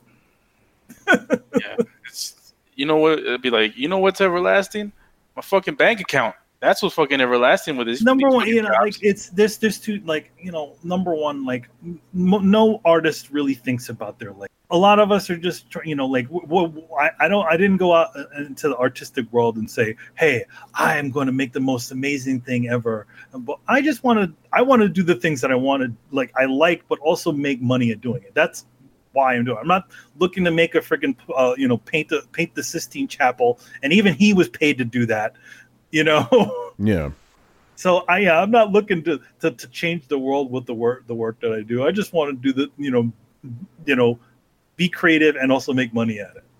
Yeah, it's, you know what? It'd be like, you know what's everlasting? My fucking bank account. That's what's fucking everlasting with this. Number one, you know, jobs. Like it's this. There's two. Like you know, number one, like m- no artist really thinks about their like. A lot of us are just, you know, like w- w- I, I don't, I didn't go out into the artistic world and say, "Hey, I am going to make the most amazing thing ever." But I just want to, I want to do the things that I want to, like I like, but also make money at doing it. That's why I'm doing it. I'm not looking to make a freaking, uh, you know, paint the paint the Sistine Chapel, and even he was paid to do that, you know. Yeah. So I, yeah, I'm not looking to, to to change the world with the work the work that I do. I just want to do the, you know, you know. be creative and also make money at it.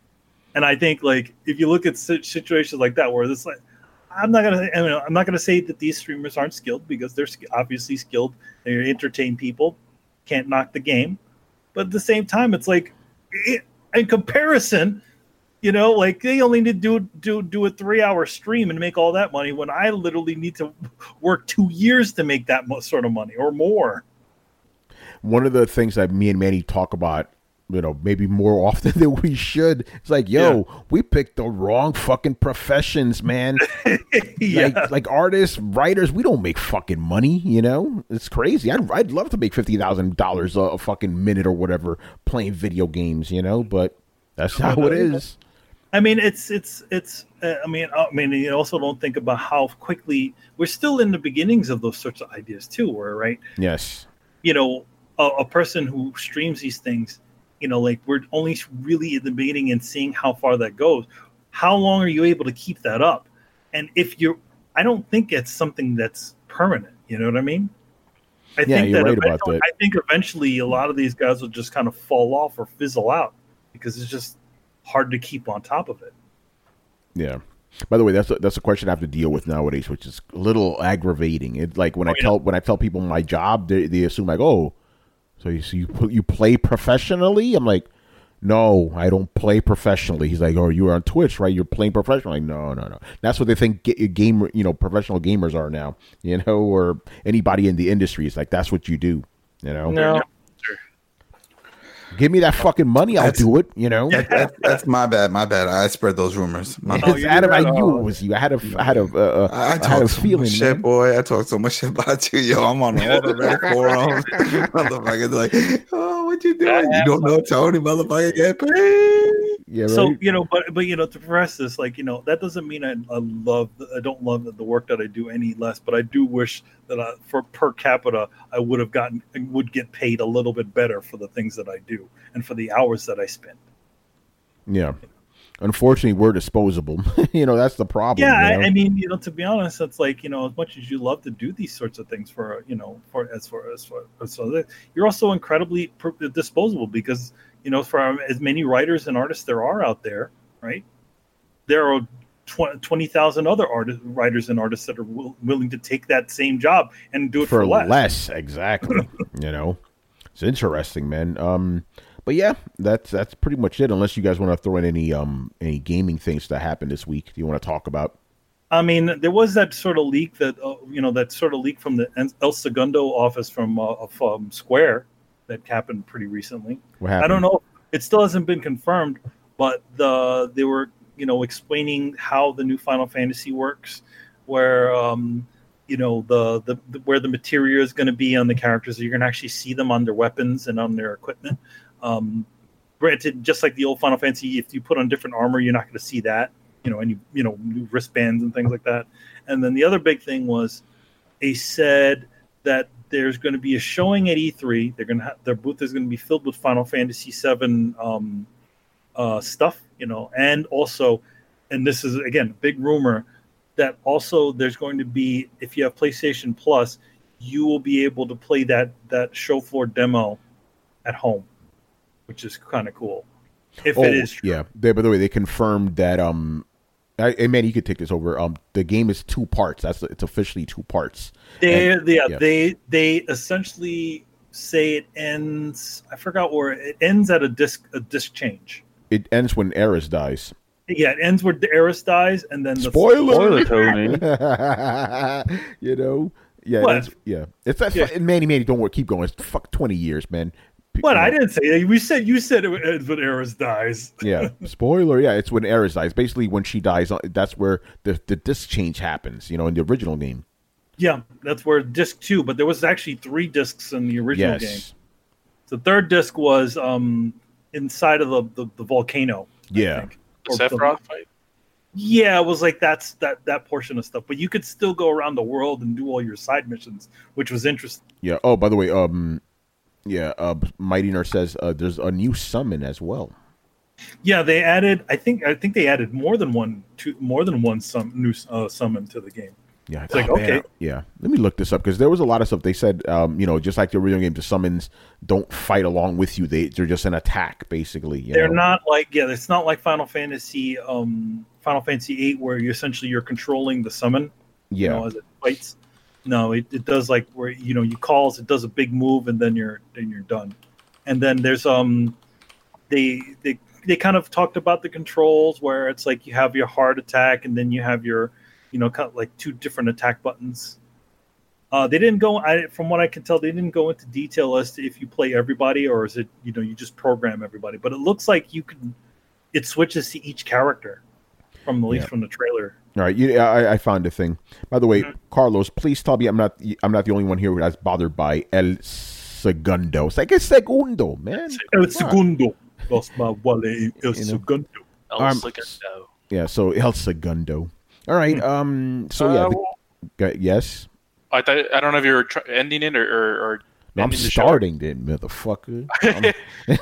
And I think like if you look at situations like that where it's like I'm not gonna I mean, I'm not gonna say that these streamers aren't skilled because they're obviously skilled. They entertain people, can't knock the game, but at the same time it's like it, in comparison, you know, like they only need to do do do a three hour stream and make all that money when I literally need to work two years to make that sort of money or more. One of the things that me and Manny talk about, you know, maybe more often than we should. It's like, yo, yeah. we picked the wrong fucking professions, man. Yeah. Like, like artists, writers, we don't make fucking money, you know? It's crazy. I'd, I'd love to make fifty thousand dollars a, a fucking minute or whatever playing video games, you know? But that's how it is. I mean, it's, it's, it's, uh, I mean, I mean, you also don't think about how quickly we're still in the beginnings of those sorts of ideas too, where, right? Yes. You know, a, a person who streams these things, you know, like we're only really in the beginning and seeing how far that goes. How long are you able to keep that up? And if you're, I don't think it's something that's permanent. You know what I mean? I yeah, think you're that right about that. I think eventually a lot of these guys will just kind of fall off or fizzle out because it's just hard to keep on top of it. Yeah. By the way, that's a, that's a question I have to deal with nowadays, which is a little aggravating. It's like when oh, I tell yeah. when I tell people my job, they, they assume like, oh. So you so you you play professionally? I'm like, no, I don't play professionally. He's like, oh, you're on Twitch, right? You're playing professionally. Like, no, no, no. That's what they think game, you know, professional gamers are now, you know, or anybody in the industry is like, that's what you do, you know? No. Give me that fucking money, I'll That's- do it. You know. That, that, that's my bad. My bad. I spread those rumors. My bad. Oh, It's you're Adam, I right. knew Oh. it was you. I had a, I had a, uh, I, I I had talk a so feeling, much shit, man. boy. I talk so much shit about you, yo. I'm on all the red forums. Motherfuckers like, oh, what you doing? You don't know Tony, motherfucker, get paid. Yeah, right. So you know, but but you know, to press this, like you know, that doesn't mean I, I love, I don't love the work that I do any less. But I do wish that I, for per capita, I would have gotten, would get paid a little bit better for the things that I do and for the hours that I spend. Yeah. Unfortunately, we're disposable. You know, that's the problem. Yeah, you know? I, I mean, you know, to be honest, it's like you know, as much as you love to do these sorts of things for you know, for as far as for so you're also incredibly per- disposable because you know, for as many writers and artists there are out there, right? There are twenty thousand other artists, writers and artists that are will, willing to take that same job and do it for, for less. less, exactly. You know, it's interesting, man. Um, but yeah, that's that's pretty much it. Unless you guys want to throw in any um any gaming things that happened this week, do you want to talk about? I mean, there was that sort of leak that uh, you know that sort of leak from the El Segundo office from uh, of um, Square that happened pretty recently. What happened? I don't know. It still hasn't been confirmed, but the they were you know explaining how the new Final Fantasy works, where um, you know the, the, the where the materia is going to be on the characters. You're going to actually see them on their weapons and on their equipment. Um, granted, just like the old Final Fantasy, if you put on different armor, you're not going to see that. You know, any you know new wristbands and things like that. And then the other big thing was, they said that there's going to be a showing at E three. They're going to have, their booth is going to be filled with Final Fantasy seven um, uh, stuff. You know, and also, and this is again a big rumor that also there's going to be, if you have PlayStation Plus, you will be able to play that that show floor demo at home, which is kind of cool. If oh, it is true. yeah. They, by the way, they confirmed that um, I, and man, you could take this over. Um, the game is two parts. That's it's officially two parts. They, And- yeah, yeah. they they essentially say it ends. I forgot where it ends at a disc a disc change. It ends when Eris dies. Yeah, it ends where Eris dies, and then the Spoiler! Spoiler, Tony. You know, yeah, What? it's, yeah. It's that. Yeah. fu- Manny, Manny, don't worry. Keep going. It's fuck twenty years, man. P- What you I know, didn't say that. We said you said it ends when Eris dies. Yeah, spoiler. Yeah, it's when Eris dies. Basically, when she dies, uh, that's where the the disc change happens. You know, in the original game. Yeah, that's where disc two. But there was actually three discs in the original Yes. game. The third disc was um inside of the the, the volcano. I Yeah. think. The Or the- Sephiroth fight. Yeah, it was like that's that that portion of stuff. But you could still go around the world and do all your side missions, which was interesting. Yeah. Oh, by the way, um, yeah. Uh, Mighty Nurse says uh, there's a new summon as well. Yeah, they added. I think I think they added more than one, two, more than one some new uh, summon to the game. Yeah, It's like, oh, man. okay. Yeah, let me look this up because there was a lot of stuff they said. Um, you know, just like the original game, the summons don't fight along with you; they they're just an attack, basically. You They're know? not like yeah, it's not like Final Fantasy, um, Final Fantasy eight, where you essentially you're controlling the summon. You Yeah, know, as it fights. No, it, it does like where you know you calls, it does a big move, and then you're then you're done. And then there's um, they they they kind of talked about the controls where it's like you have your hard attack, and then you have your you know kind of like two different attack buttons. Uh, they didn't go. I, from what I can tell, they didn't go into detail as to if you play everybody or is it you know you just program everybody. But it looks like you can. It switches to each character, from at least Yeah. from the trailer. all right. You, I, I found a thing. By the way, Mhm. Carlos, please tell me I'm not I'm not the only one here that's bothered by El Segundo. It's like a segundo, man. El Come on. segundo. Los más vale el You know. segundo. El Um, Segundo. Yeah. So El Segundo. All right. Um. So yeah. Uh, the- go- yes. I thought I don't know if you were tr- ending it or, or, or No, I'm ending the show. starting it, motherfucker. Um,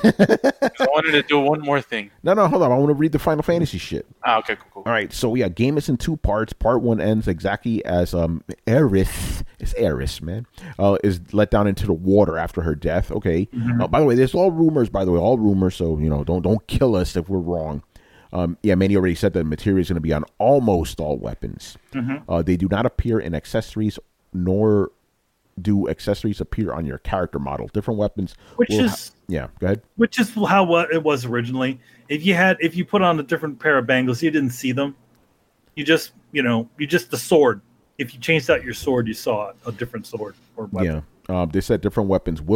I wanted to do one more thing. no, no, hold on. I want to read the Final Fantasy shit. Ah, okay, cool, cool. All right, so yeah, game is in two parts. Part one ends exactly as um Eris, it's Eris, man, uh, is let down into the water after her death. Okay. Uh, by the way, there's all rumors. By the way, all rumors. So you know, don't don't kill us if we're wrong. Um, yeah, Manny already said that the material is going to be on almost all weapons. Uh, they do not appear in accessories, nor do accessories appear on your character model. Different weapons, Which will is ha- yeah. Go ahead. which is how what it was originally. If you had if you put on a different pair of bangles, you didn't see them. You just you know you just the sword. If you changed out your sword, you saw a different sword or weapon. Yeah. Um, they said different weapons will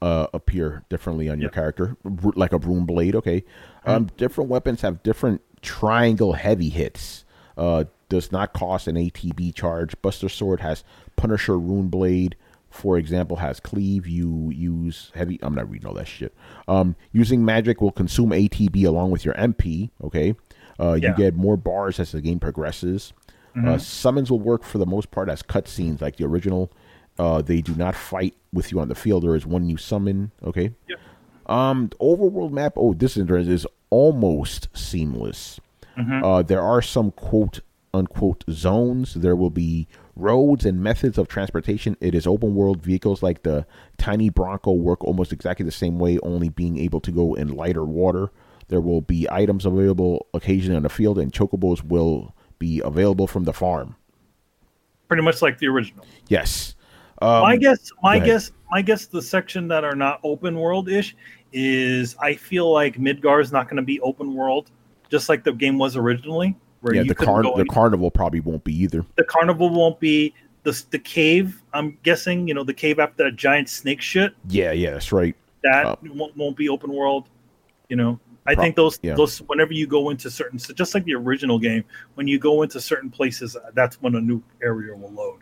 uh, appear differently on your Yeah. character, r- like a rune blade. Okay, um, different weapons have different triangle heavy hits. Uh, does not cost an A T B charge. Buster Sword has Punisher rune blade. For example, has cleave. You use heavy. I'm not reading all that shit. Um, using magic will consume A T B along with your M P. Okay, uh, you Yeah. get more bars as the game progresses. Uh, summons will work for the most part as cutscenes, like the original. Uh, they do not fight with you on the field. There is one you summon. Okay. Yep. Um, the overworld map. Oh, this is interesting, is almost seamless. Uh, there are some quote unquote zones. There will be roads and methods of transportation. It is open world. Vehicles like the tiny Bronco work almost exactly the same way, only being able to go in lighter water. There will be items available occasionally on the field, and chocobos will be available from the farm. Pretty much like the original. Yes. Um, my guess, my ahead. guess, my guess. The section that are not open world ish is I feel like Midgar is not going to be open world, just like the game was originally. Where yeah, you the couldn't car- go the any- carnival probably won't be either. the carnival won't be the the cave. I'm guessing you know the cave after that giant snake shit Yeah, yeah, that's right. that Uh, won't, won't be open world. You know, I Pro- think those yeah. those whenever you go into certain, so just like the original game, when you go into certain places, that's when a new area will load.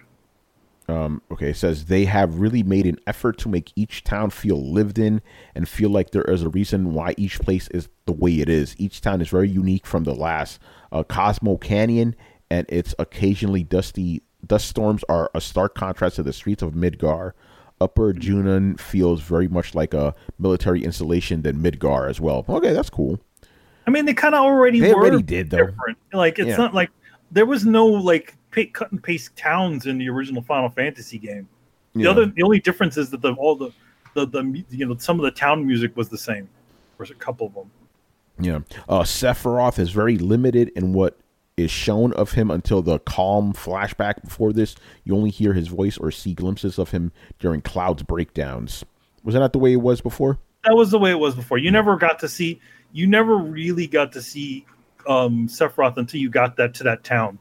Um, okay, it says they have really made an effort to make each town feel lived in and feel like there is a reason why each place is the way it is. Each town is very unique from the last. Uh, Cosmo Canyon and its occasionally dusty dust storms are a stark contrast to the streets of Midgar. Upper Junon feels very much like a military installation than Midgar as well. Okay, that's cool. I mean, they kind of already They were already did, though. different. Like it's Yeah. not like there was no like pa cut and paste towns in the original Final Fantasy game. The Yeah. other, the only difference is that the all the, the the mu- you know some of the town music was the same. There's a couple of them. Yeah. Uh, Sephiroth is very limited in what is shown of him until the calm flashback before this. You only hear his voice or see glimpses of him during Cloud's breakdowns. Was that not the way it was before? That was the way it was before. You never got to see. You never really got to see um, Sephiroth until you got that to that town.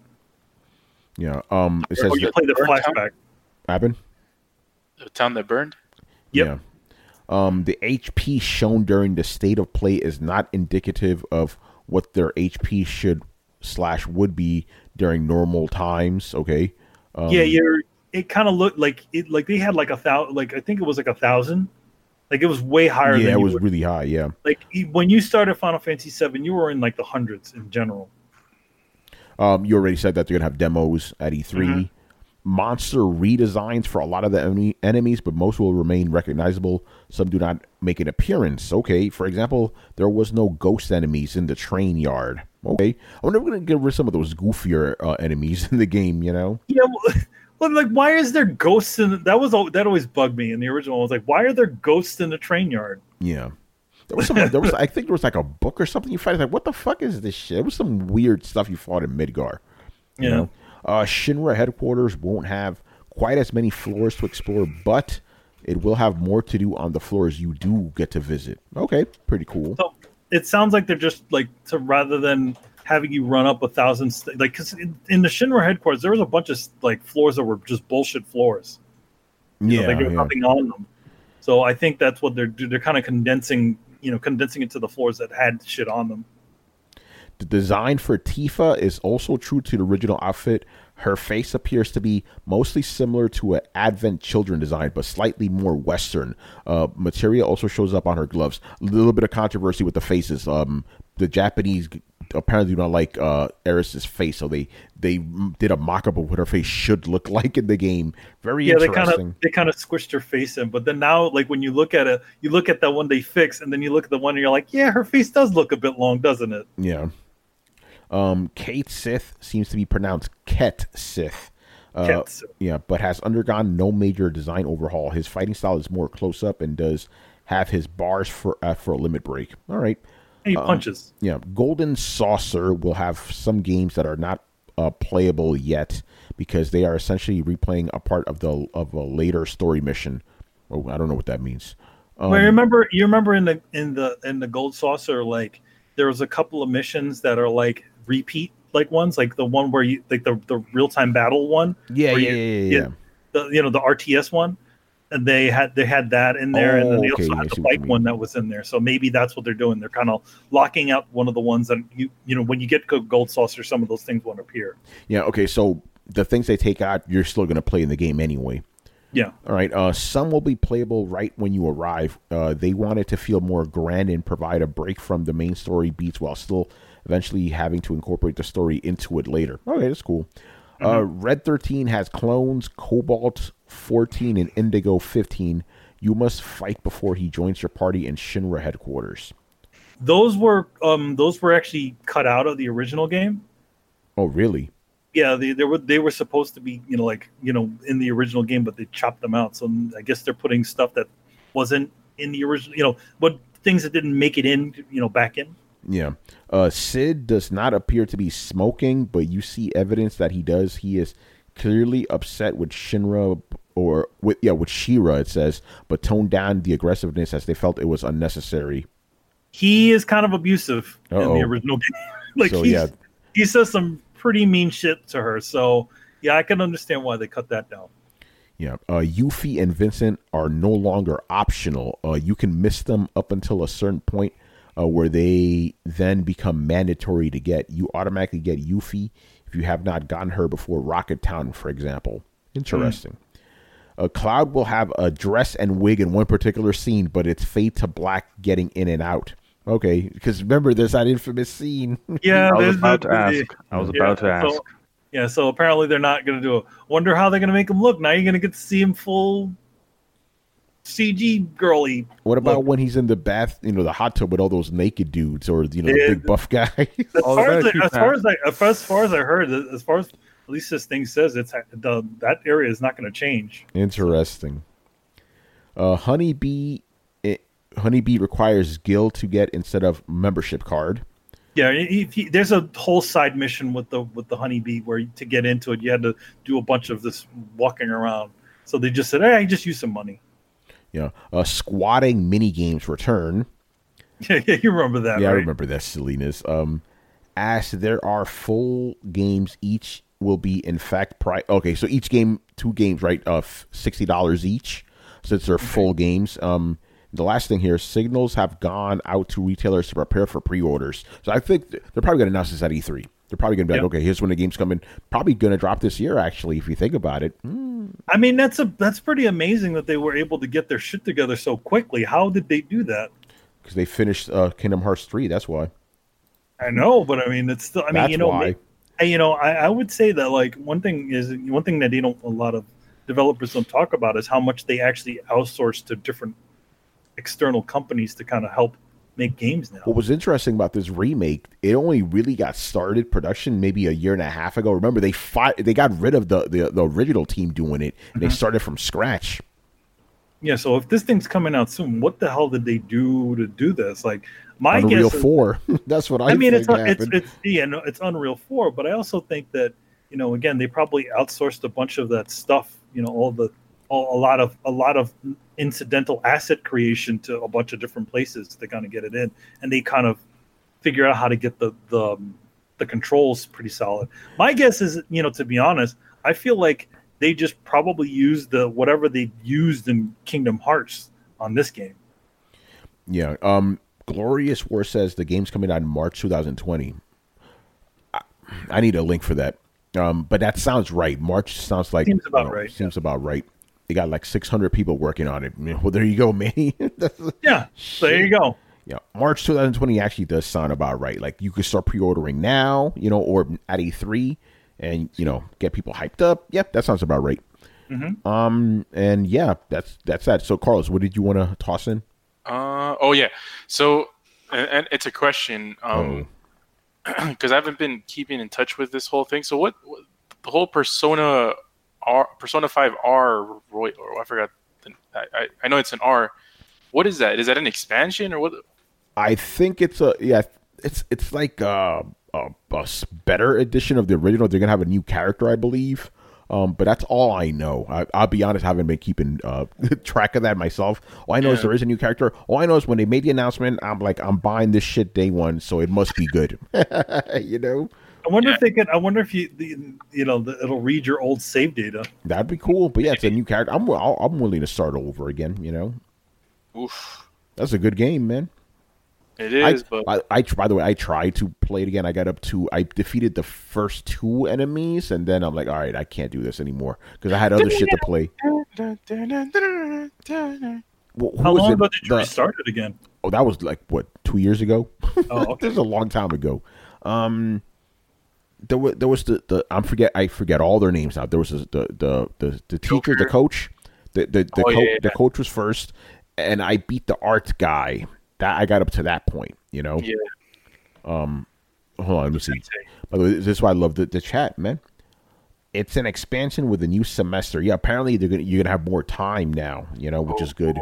Yeah. Um, it says Or you that play the Burnt Town? flashback. happened. The town that burned. Yep. Yeah. Um, the H P shown during the state of play is not indicative of what their H P should slash would be during normal times. Okay. Um, yeah, you're. It kind of looked like it. Like they had like a thousand. Like I think it was like a thousand. Like it was way higher. Yeah, than it you was would- really high. Yeah. like e- when you started Final Fantasy seven, you were in like the hundreds in general. Um, you already said that they're gonna have demos at E three. Mhm. Monster redesigns for a lot of the enemy, enemies, but most will remain recognizable. Some do not make an appearance. Okay, for example, there was no ghost enemies in the train yard. Okay, I wonder if we're gonna get rid of some of those goofier uh, enemies in the game. You know? Yeah, well, well, like why is there ghosts in that was al- that always bugged me in the original. I was like, why are there ghosts in the train yard? Yeah. There was some. There was. I think there was like a book or something you fight. Like, what the fuck is this shit? It was some weird stuff you fought in Midgar. You Yeah. know? Uh, Shinra headquarters won't have quite as many floors to explore, but it will have more to do on the floors you do get to visit. Okay, pretty cool. So it sounds like they're just like to rather than having you run up a thousand st- like because in, in the Shinra headquarters there was a bunch of like floors that were just bullshit floors. You know, Yeah, like there was yeah. nothing on them. So I think that's what they're do- they're kind of condensing, you know, condensing it to the floors that had shit on them. The design for Tifa is also true to the original outfit. Her face appears to be mostly similar to an Advent Children design, but slightly more Western. Uh, materia also shows up on her gloves. A little bit of controversy with the faces. Um, the Japanese apparently do not like uh, Eris's face, so they they did a mock-up of what her face should look like in the game. Very Yeah, they interesting. kind of they kind of squished her face in, but then now like when you look at it, you look at that one they fixed, and then you look at the one and you're like, yeah, her face does look a bit long, doesn't it? Yeah. Um, Kate Sith seems to be pronounced Ket Sith. Uh, Ket Sith. Yeah, but has undergone no major design overhaul. His fighting style is more close up and does have his bars for uh, for a limit break. All right. And he Um, punches. Yeah, Golden Saucer will have some games that are not uh, playable yet because they are essentially replaying a part of the of a later story mission. Oh, I don't know what that means. Um, Well, you remember you remember in the in the in the Gold Saucer, like there was a couple of missions that are like repeat like ones, like the one where you like the, the real time battle one. yeah, where yeah, you- yeah, yeah, yeah. The you know the R T S one. and they had they had that in there, Oh, and then they okay, also I had see the what you bike mean. one that was in there. So maybe that's what they're doing. They're kind of locking out one of the ones that you you know when you get go- Gold Saucer, some of those things won't appear. Yeah. Okay. So the things they take out, you're still going to play in the game anyway. Yeah. All right. Uh, some will be playable right when you arrive. Uh, they want it to feel more grand and provide a break from the main story beats while still eventually having to incorporate the story into it later. Okay, that's cool. Mm-hmm. Uh, Red thirteen has clones, Cobalt fourteen and Indigo fifteen. You must fight before he joins your party in Shinra headquarters. Those were um those were actually cut out of the original game. Oh, really? Yeah, they, they were they were supposed to be, you know, like, you know, in the original game, but they chopped them out. So I guess they're putting stuff that wasn't in the original, you know, what things that didn't make it in, you know, back in. Yeah. Uh, Sid does not appear to be smoking, but you see evidence that he does. He is clearly upset with Shinra or with yeah with Shira, it says, but toned down the aggressiveness as they felt it was unnecessary. He is kind of abusive Uh-oh. in the original game. like So, he's, yeah. he says some pretty mean shit to her. So yeah, I can understand why they cut that down. Yeah, uh, Yuffie and Vincent are no longer optional. Uh, you can miss them up until a certain point uh, where they then become mandatory to get. You automatically get Yuffie if you have not gotten her before Rocket Town, for example. Interesting. Mm. Uh, Cloud will have a dress and wig in one particular scene, but it's fade to black getting in and out. Okay, because remember, there's that infamous scene. Yeah, I was there's about the- to ask. the- I was yeah, about to ask. So, yeah, so apparently they're not going to do it. Wonder how they're going to make him look. Now you're going to get to see him full C G girly. What about look. when he's in the bath, you know, the hot tub with all those naked dudes, or you know, the Yeah. big buff guy? As Oh, far as, that's I, as too far as I as far as I heard, as far as at least this thing says, it's the that area is not going to change. Interesting. Uh, Honeybee, it, Honeybee requires guild to get instead of membership card. Yeah, if you, there's a whole side mission with the with the honeybee where you, to get into it, you had to do a bunch of this walking around. So they just said, "Hey, just use some money." Yeah, uh, squatting mini games return. Yeah, yeah, you remember that? Yeah, right? I remember that silliness. Um, as there are full games, each will be in fact price. Okay, so each game, two games, right? Uh, sixty dollars each, since they're full games. Um. The last thing here, signals have gone out to retailers to prepare for pre-orders. So I think they're probably going to announce this at E three. They're probably going to be like, Yep. okay, here's when the game's coming. Probably going to drop this year, actually, if you think about it. Mm. I mean, that's a that's pretty amazing that they were able to get their shit together so quickly. How did they do that? Because they finished uh, Kingdom Hearts three, that's why. I know, but I mean, it's still. I mean, That's you know, why. ma- you know, I, I would say that like one thing is one thing that they don't a lot of developers don't talk about is how much they actually outsource to different external companies to kind of help make games now. What was interesting about this remake, it only really got started production maybe a year and a half ago. Remember, they fought, they got rid of the, the, the original team doing it, and Mm-hmm. they started from scratch. Yeah, so if this thing's coming out soon, what the hell did they do to do this? Like, my Unreal guess is, four. That's what I, I mean, think it's it's happened. it's yeah, no, it's Unreal four, but I also think that, you know, again, they probably outsourced a bunch of that stuff. You know, all the all, a lot of a lot of incidental asset creation to a bunch of different places to kind of get it in, and they kind of figure out how to get the the the controls pretty solid. My guess is, you know, to be honest, I feel like they just probably used the whatever they used in Kingdom Hearts on this game. Yeah. Um, Glorious War says the game's coming out in March twenty twenty. I, I need a link for that. Um, but that sounds right. March sounds like Seems about you know, right, Seems about right. They got like six hundred people working on it. Well, there you go, Manny. Yeah, so there you go. Yeah, March twenty twenty actually does sound about right. Like you could start pre-ordering now, you know, or at E three, and you know, get people hyped up. Yep, that sounds about right. Mm-hmm. Um, and yeah, that's that's that. So, Carlos, what did you want to toss in? Uh, oh yeah. So, and, and it's a question. Um, because I haven't been keeping in touch with this whole thing. So, what, what the whole Persona R, Persona five R, Roy, or I forgot. The, I, I I know it's an R. What is that? Is that an expansion or what? I think it's a yeah, it's it's like a, a, a better edition of the original. They're gonna have a new character, I believe. Um, but that's all I know. I, I'll be honest, I haven't been keeping uh, track of that myself. All I know Yeah. is there is a new character. All I know is when they made the announcement, I'm like, I'm buying this shit day one, so it must be good. You know? I wonder Yeah. if they could. I wonder if you, the, you know, the, it'll read your old save data. That'd be cool. But yeah, it's a new character. I'm I'll, I'm willing to start over again. You know, Oof. that's a good game, man. It is, I, but I, I by the way, I tried to play it again. I got up to I defeated the first two enemies, and then I'm like, all right, I can't do this anymore because I had other shit to play. Well, who How was long it? ago did you The- restart it again? Oh, that was like what two years ago. Oh, okay. This is a long time ago. Um, there was there was the, the I forget I forget all their names now. There was the the the, the teacher, the coach, the the the, Oh, co- yeah, yeah. the coach was first, and I beat the art guy. That I got up to that point, you know. yeah. Um, hold on, let me see. By the way, this is why I love the, the chat, man. It's an expansion with a new semester. Yeah, apparently they're gonna you're gonna have more time now, you know, which is good.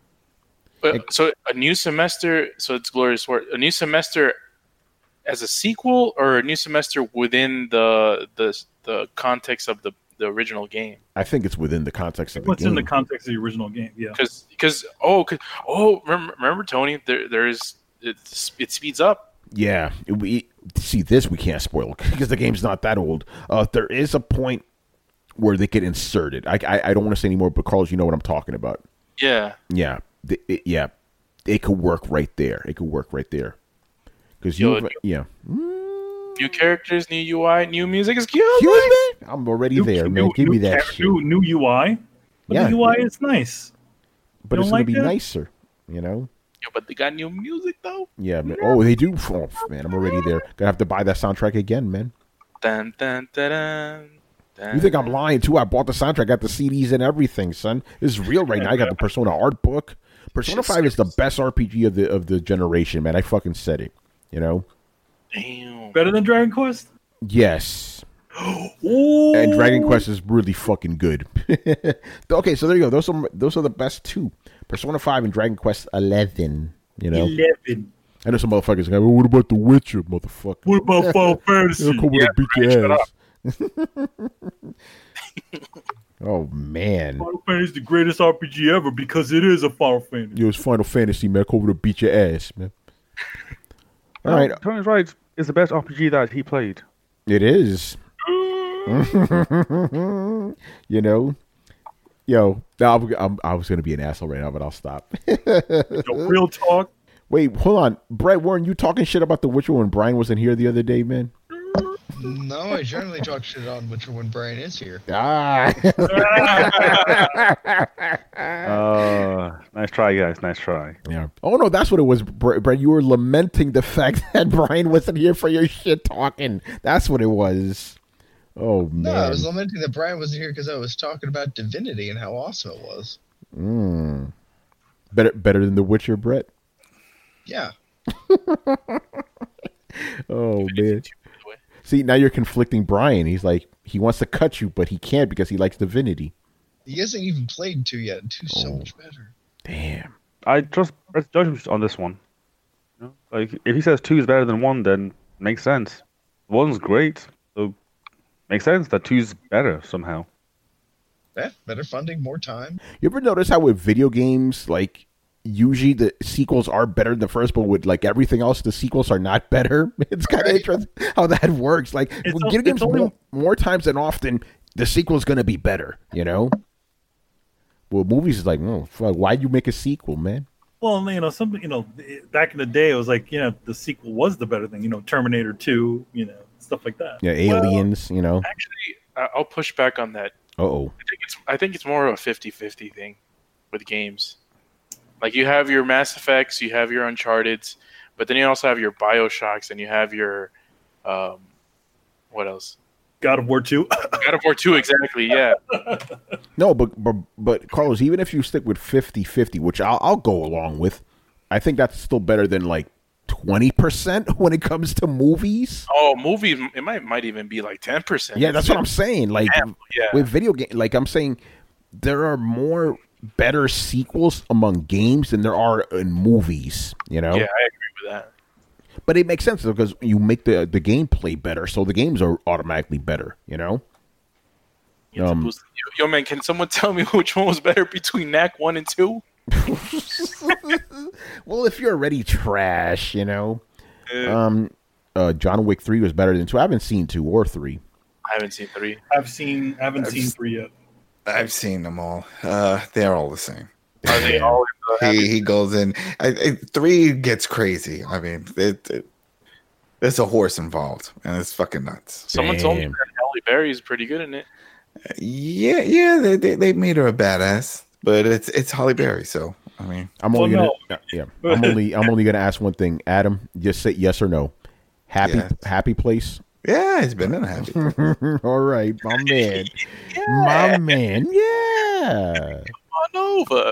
But, so a new semester. So it's glorious word. A new semester as a sequel, or a new semester within the the the context of the the original game. I think it's within the context of the What's game. in the context of the original game? Yeah. Because because oh 'cause- oh remember, remember Tony, there there's it, it speeds up. Yeah, it- we see this we can't spoil because the game's not that old. Uh, there is a point where they get inserted. I I, I don't want to say anymore, but Carlos, you know what I'm talking about. Yeah. Yeah, the, it, yeah, it could work right there. It could work right there because Yo, you yeah. New characters, new U I, new music is cute. Excuse me? I'm already New- there, man. new- Give me new that ca- shit. New, new U I. But Yeah. the U I is nice. But you it's don't gonna like be that? nicer, you know. Yeah, but they got new music though. Yeah, man. Oh, they do. Oh, man, I'm already there. Gonna have to buy that soundtrack again, man. Dun, dun, dun, dun, dun. You think I'm lying too? I bought the soundtrack, got the C Ds and everything, son. This is real right now. I got the Persona art book. Persona Five is the best R P G of the of the generation, man. I fucking said it. You know. Damn. Better than Dragon Quest? Yes. Ooh. And Dragon Quest is really fucking good. Okay, so there you go. Those are those are the best two: Persona Five and Dragon Quest Eleven. You know. eleven. I know some motherfuckers go, well, "What about The Witcher, motherfucker? What about Final Fantasy? They'll come with Yeah, and beat right, your ass." Oh man. Final Fantasy is the greatest R P G ever because it is a Final Fantasy. Yo, it's Final Fantasy, man. Come over to beat your ass, man. All right, Tony's right. It's the best R P G that he played. it is. You know, yo, no, I'm, I'm, I was gonna be an asshole right now, but I'll stop. Yo, real talk. Wait, hold on, Brett. Weren't you talking shit about The Witcher when Brian wasn't here the other day, man? No, I generally talk shit on Witcher when Brian is here. Ah. Uh, nice try, guys. Nice try. Yeah. Oh no, that's what it was, Bre- Brett. You were lamenting the fact that Brian wasn't here for your shit talking. That's what it was. Oh man. No, I was lamenting that Brian wasn't here because I was talking about Divinity and how awesome it was. Mm. Better, better than The Witcher, Brett. Yeah. Oh man. See, now you're conflicting Brian. He's like, he wants to cut you, but he can't because he likes Divinity. He hasn't even played two yet, and two's so Oh. much better. Damn. I trust Brett's judgment on this one. You know, like if he says two is better than one, then makes sense. One's great, so makes sense that two's better somehow. Yeah, better funding, more time. You ever notice how with video games, like, usually the sequels are better than the first, but with like everything else, the sequels are not better? It's kind of Right. interesting how that works. Like, It's with al- video games, it's only- more, more times than often, the sequel's going to be better, you know? Well, movies is like, oh, fuck, why'd you make a sequel, man? Well, you know, some, you know, back in the day, it was like, you know, the sequel was the better thing. You know, Terminator two, you know, stuff like that. Yeah, aliens, you know? Actually, I- I'll push back on that. Uh-oh. I think it's I think it's more of a fifty-fifty thing with games. Like you have your Mass Effects, you have your Uncharted's, but then you also have your BioShocks and you have your um, what else? God of War two. God of War two, exactly. Yeah, No, but, but but Carlos, even if you stick with fifty-fifty, which I'll, I'll go along with, I think that's still better than like twenty percent when it comes to movies. Oh, movies. It might might even be like ten percent. Yeah, that's what I'm saying. Like Yeah. with video game, like I'm saying, there are more better sequels among games than there are in movies. You know, Yeah, I agree with that. but it makes sense because you make the the gameplay better, so the games are automatically better. You know. You have to Um, boost- Yo, man, can someone tell me which one was better between Knack one and two? Well, if you're already trash, you know. Uh, Um, uh, John Wick three was better than two. I haven't seen two or three. I haven't seen three. I've seen. I haven't I've seen s- three yet. I've seen them all. Uh, they're all the same. Are they all in the He he goes in. I, I, three gets crazy. I mean, it, it, there's a horse involved, and it's fucking nuts. Someone told me Damn. that Halle Berry is pretty good in it. Yeah, yeah, they, they they made her a badass, but it's it's Halle Berry. So I mean, I'm Well, only no. gonna yeah. I'm only I'm only gonna ask one thing, Adam. Just say yes or no. Happy Yes. happy place. yeah, it's been in a happy. All right, my man, my man. Yeah. On over.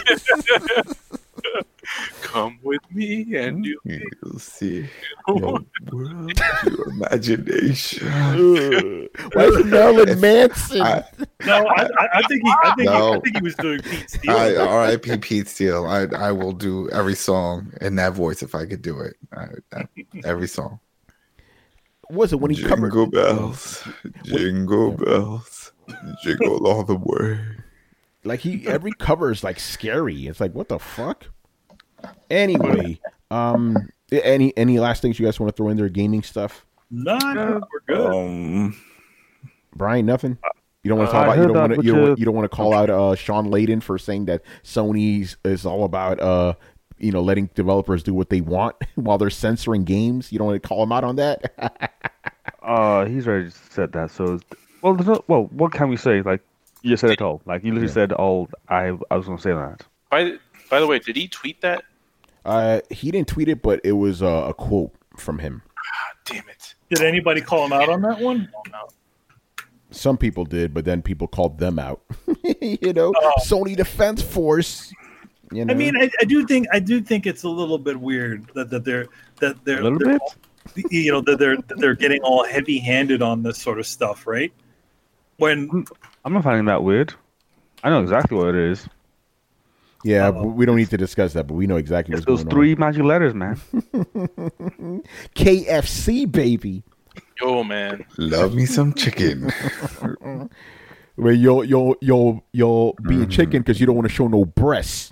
Come with me and you. You'll see your world, your imagination. Where's Marilyn Manson? I, No, I, I, I think he. I think, he, I No. think he was doing Pete Steele. I, R I P Pete Steele. I I will do every song in that voice if I could do it. I, I, every song. Was it when he covered? Jingle bells, jingle bells, jingle all the way. Like he every cover is like scary. It's like what the fuck. Anyway, um, any any last things you guys want to throw in there? Gaming stuff, no, no, we're good. Um, Brian. Nothing. You don't want to Uh, talk I about. You heard don't that want to. with You don't, the- want- you don't want to call out uh, Sean Layden for saying that Sony's is all about uh, you know, letting developers do what they want while they're censoring games. You don't want to call him out on that. Uh, he's already said that. So, well, there's no, well, what can we say? Like, you just said it all. Like, you literally Yeah. said all. I I was gonna say that. By by the way, did he tweet that? uh, he didn't tweet it, but it was uh, a quote from him. Damn it! Did anybody call him out on that one? Oh, no. Some people did, but then people called them out. You know, Oh. Sony Defense Force. You know? I mean, I, I do think I do think it's a little bit weird that, that they're that they're A little they're bit? all- you know that they're that they're getting all heavy handed on this sort of stuff, right? When I'm not finding that weird. I know exactly what it is. yeah, Uh-oh. we don't need to discuss that, but we know exactly It's what's those going three magic letters, man. on. K F C, baby. Yo, man. love me some chicken. Where you'll you'll you'll you'll be a chicken because you don't want to show no breasts.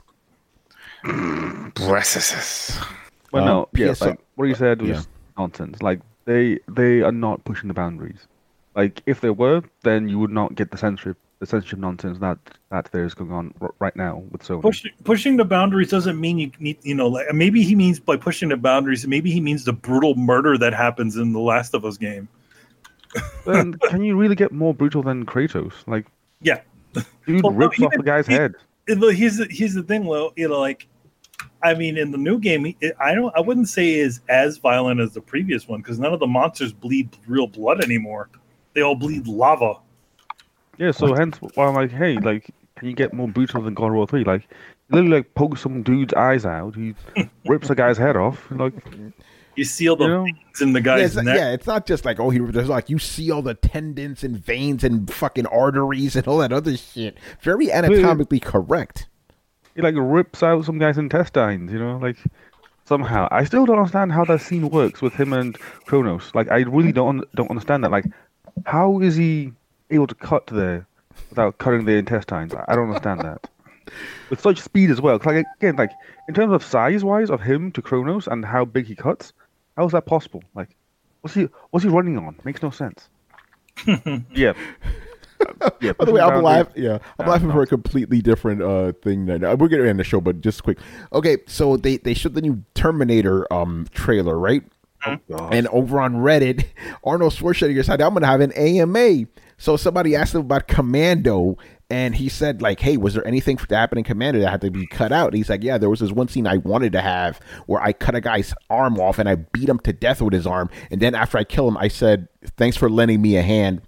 Breasts. Well, Um, no, yeah, P S R like what you said was yeah. nonsense. Like they they are not pushing the boundaries. Like if they were, then you would not get the censorship the censorship nonsense that that there is going on r- right now with Sony. pushing pushing the boundaries doesn't mean you need you know like maybe he means by pushing the boundaries maybe he means the brutal murder that happens in the Last of Us game. Then can you really get more brutal than Kratos? Like, Yeah. dude Well, no, rips off even- the guy's he- head. And look, here's the, here's the thing, though. You know, like, I mean, in the new game, it, I don't, I wouldn't say is as violent as the previous one because none of the monsters bleed real blood anymore. They all bleed lava. Yeah, so hence why I'm like, hey, like, can you get more brutal than God of War three? Like, he literally like pokes some dude's eyes out. He rips a guy's head off. Like, You seal the You know? veins in the Yeah guy's it's, not, neck. yeah, it's not just like, oh, he there's like you see all the tendons and veins and fucking arteries and all that other shit. Very anatomically correct. he like rips out some guy's intestines. You know, like somehow. I still don't understand how that scene works with him and Kronos. Like, I really don't don't understand that. Like, how is he able to cut there without cutting the intestines? I don't understand that. With such speed as well. 'Cause, like again, like in terms of size wise of him to Kronos and how big he cuts, how is that possible? Like, what's he what's he running on? Makes no sense. yeah. Uh, yeah. By the way, pushing I'm boundaries- laughing. Yeah, I'm Nah, laughing no. for a completely different uh thing. That we're gonna end the show, but just quick. Okay, so they they showed the new Terminator um trailer, right? Oh, And over on Reddit, Arnold Schwarzenegger said, "I'm gonna have an A M A." So somebody asked him about Commando, and he said, like, hey, was there anything to happen in Commando that had to be cut out? And he's like, yeah, there was this one scene I wanted to have where I cut a guy's arm off and I beat him to death with his arm. And then after I kill him, I said, thanks for lending me a hand.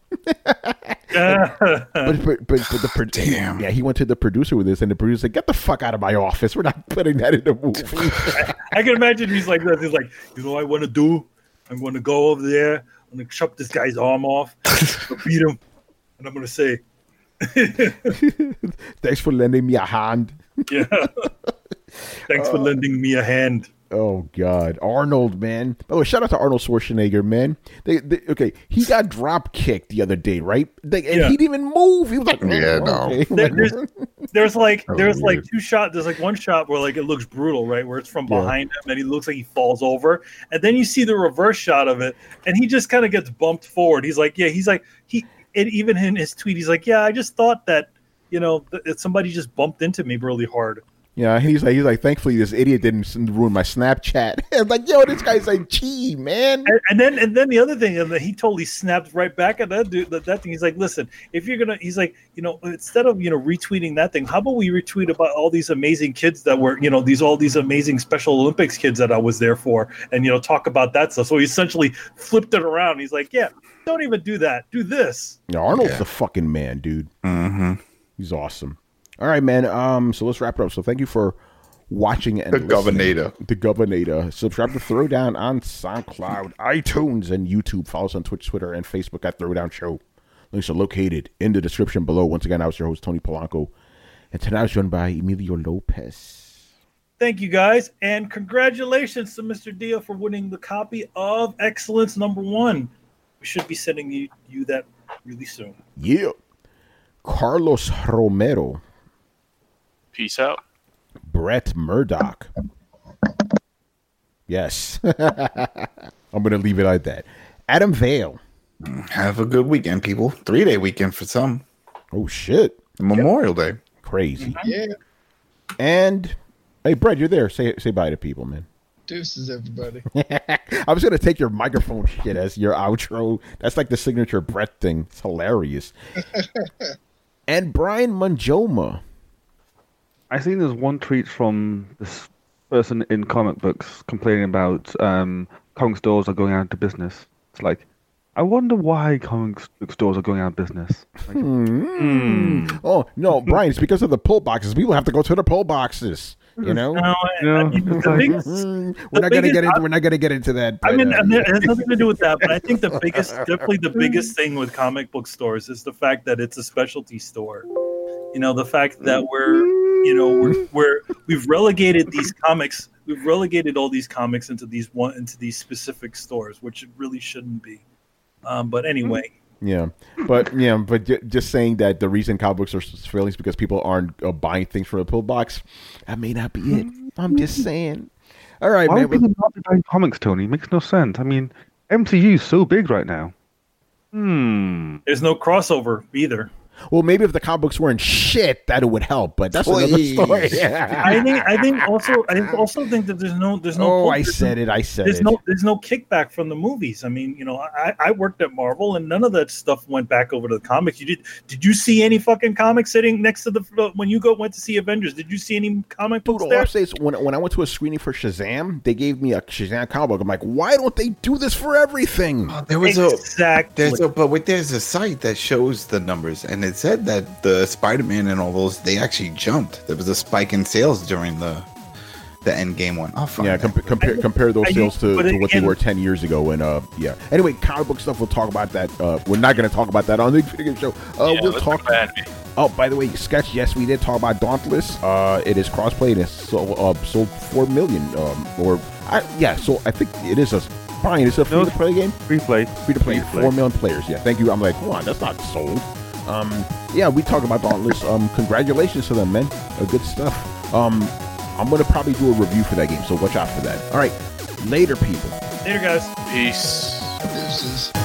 But, but, but, but the pro- Damn. yeah, he went to the producer with this, and the producer said, get the fuck out of my office. We're not putting that in the movie. I can imagine he's like this. He's like, you know what I want to do? I'm going to go over there. I'm going to chop this guy's arm off, I'm gonna beat him, and I'm going to say, Thanks for lending me a hand. yeah. Thanks for lending me a hand. Oh God, Arnold, man! By the way, shout out to Arnold Schwarzenegger, man. They, they, okay, he got drop kicked the other day, right? They, and Yeah. he didn't even move. He was like, Yeah, oh, no. okay. There- there's, there's like Oh, there's like weird. two shot. There's like one shot where like it looks brutal, right? Where it's from Yeah. behind him and he looks like he falls over, and then you see the reverse shot of it, and he just kind of gets bumped forward. He's like, yeah, he's like he. And even in his tweet, he's like, yeah, I just thought that you know that somebody just bumped into me really hard. Yeah, he's like, he's like, thankfully this idiot didn't ruin my Snapchat. I'm like, yo, this guy's like, gee, man. And, and then and then the other thing, and he totally snapped right back at that dude. That, that thing, he's like, listen, if you're gonna, he's like, you know, instead of you know retweeting that thing, how about we retweet about all these amazing kids that were, you know, these all these amazing Special Olympics kids that I was there for, and you know, talk about that stuff. So he essentially flipped it around. He's like, yeah, don't even do that. Do this. Yeah, Arnold's Yeah. the fucking man, dude. Mm-hmm. He's awesome. All right, man. Um, so let's wrap it up. So thank you for watching and The listening. Governor. The Governor. Subscribe to Throwdown on SoundCloud, iTunes, and YouTube. Follow us on Twitch, Twitter, and Facebook at Throwdown Show. Links are located in the description below. Once again, I was your host, Tony Polanco, and tonight I was joined by Emilio Lopez. Thank you guys, and congratulations to Mister Dia for winning the copy of Excellence Number One. We should be sending you you that really soon. Yeah. Carlos Romero. Peace out. Brett Murdoch. Yes. I'm going to leave it like that. Adam Vale. Have a good weekend, people. Three day weekend for some. Oh, shit. Memorial Day. Crazy. Yeah. And, hey, Brett, you're there. Say say bye to people, man. Deuces, everybody. I was going to take your microphone shit as your outro. That's like the signature Brett thing. It's hilarious. And Brian Manjoma. I seen there's one tweet from this person in comic books complaining about um, comic stores are going out of business. It's like, I wonder why comic book stores are going out of business. Like, Hmm. Oh, no, Brian, it's because of the pull boxes. People have to go to the pull boxes, you know? No, I- Yeah, I mean, it's the like- biggest, Mm, the we're not going to biggest- get into we're not going to get into that. I but, mean, uh, I mean, it has nothing to do with that, but I think the biggest, definitely the biggest thing with comic book stores is the fact that it's a specialty store. You know, the fact that we're, you know, we're, we're we've relegated these comics, we've relegated all these comics into these one into these specific stores, which it really shouldn't be. Um, but anyway, Yeah, but yeah, but j- just saying that the reason comic books are failing is because people aren't uh, buying things from a pill box. That may not be it. I'm just saying. All right, why man. would people not be buying comics, Tony? It makes no sense. I mean, M C U is so big right now. Hmm. there's no crossover either. Well, maybe if the comic books weren't shit, that it would help. But that's another Please. story. I think I think also I also think that there's no there's no oh, I there's said it. I said There's it. no there's no kickback from the movies. I mean, you know, I, I worked at Marvel and none of that stuff went back over to the comics. You did did you see any fucking comics sitting next to the when you go went to see Avengers? Did you see any comic Dude, books all there? I'm saying is when, when I went to a screening for Shazam, they gave me a Shazam comic book. I'm like, why don't they do this for everything? Oh, there was a Exactly. there's a but wait, there's a site that shows the numbers, and it said that the Spider-Man and all those they actually jumped. There was a spike in sales during the the Endgame one. Oh, fuck Yeah, that. com- compare compare those I- sales to, but to what they again- were ten years ago. And uh, yeah. Anyway, comic book stuff. We'll talk about that. Uh, we're not going to talk about that on the video show. Uh, Yeah, we'll let's talk. about anime. Oh, by the way, sketch. Yes, we did talk about Dauntless. Uh, it is crossplay and it's so, uh, sold four million. Um, or I, yeah, so I think it is a. Brian, is it a free No, to play game? Free play. Free to play. Free play. Four million players. Yeah, thank you. I'm like, come on, that's not sold. Um, yeah, we talk about Dauntless. Um, congratulations to them, man. Uh, good stuff. Um, I'm gonna probably do a review for that game, so watch out for that. All right, later, people. Later, guys. Peace. Deuces.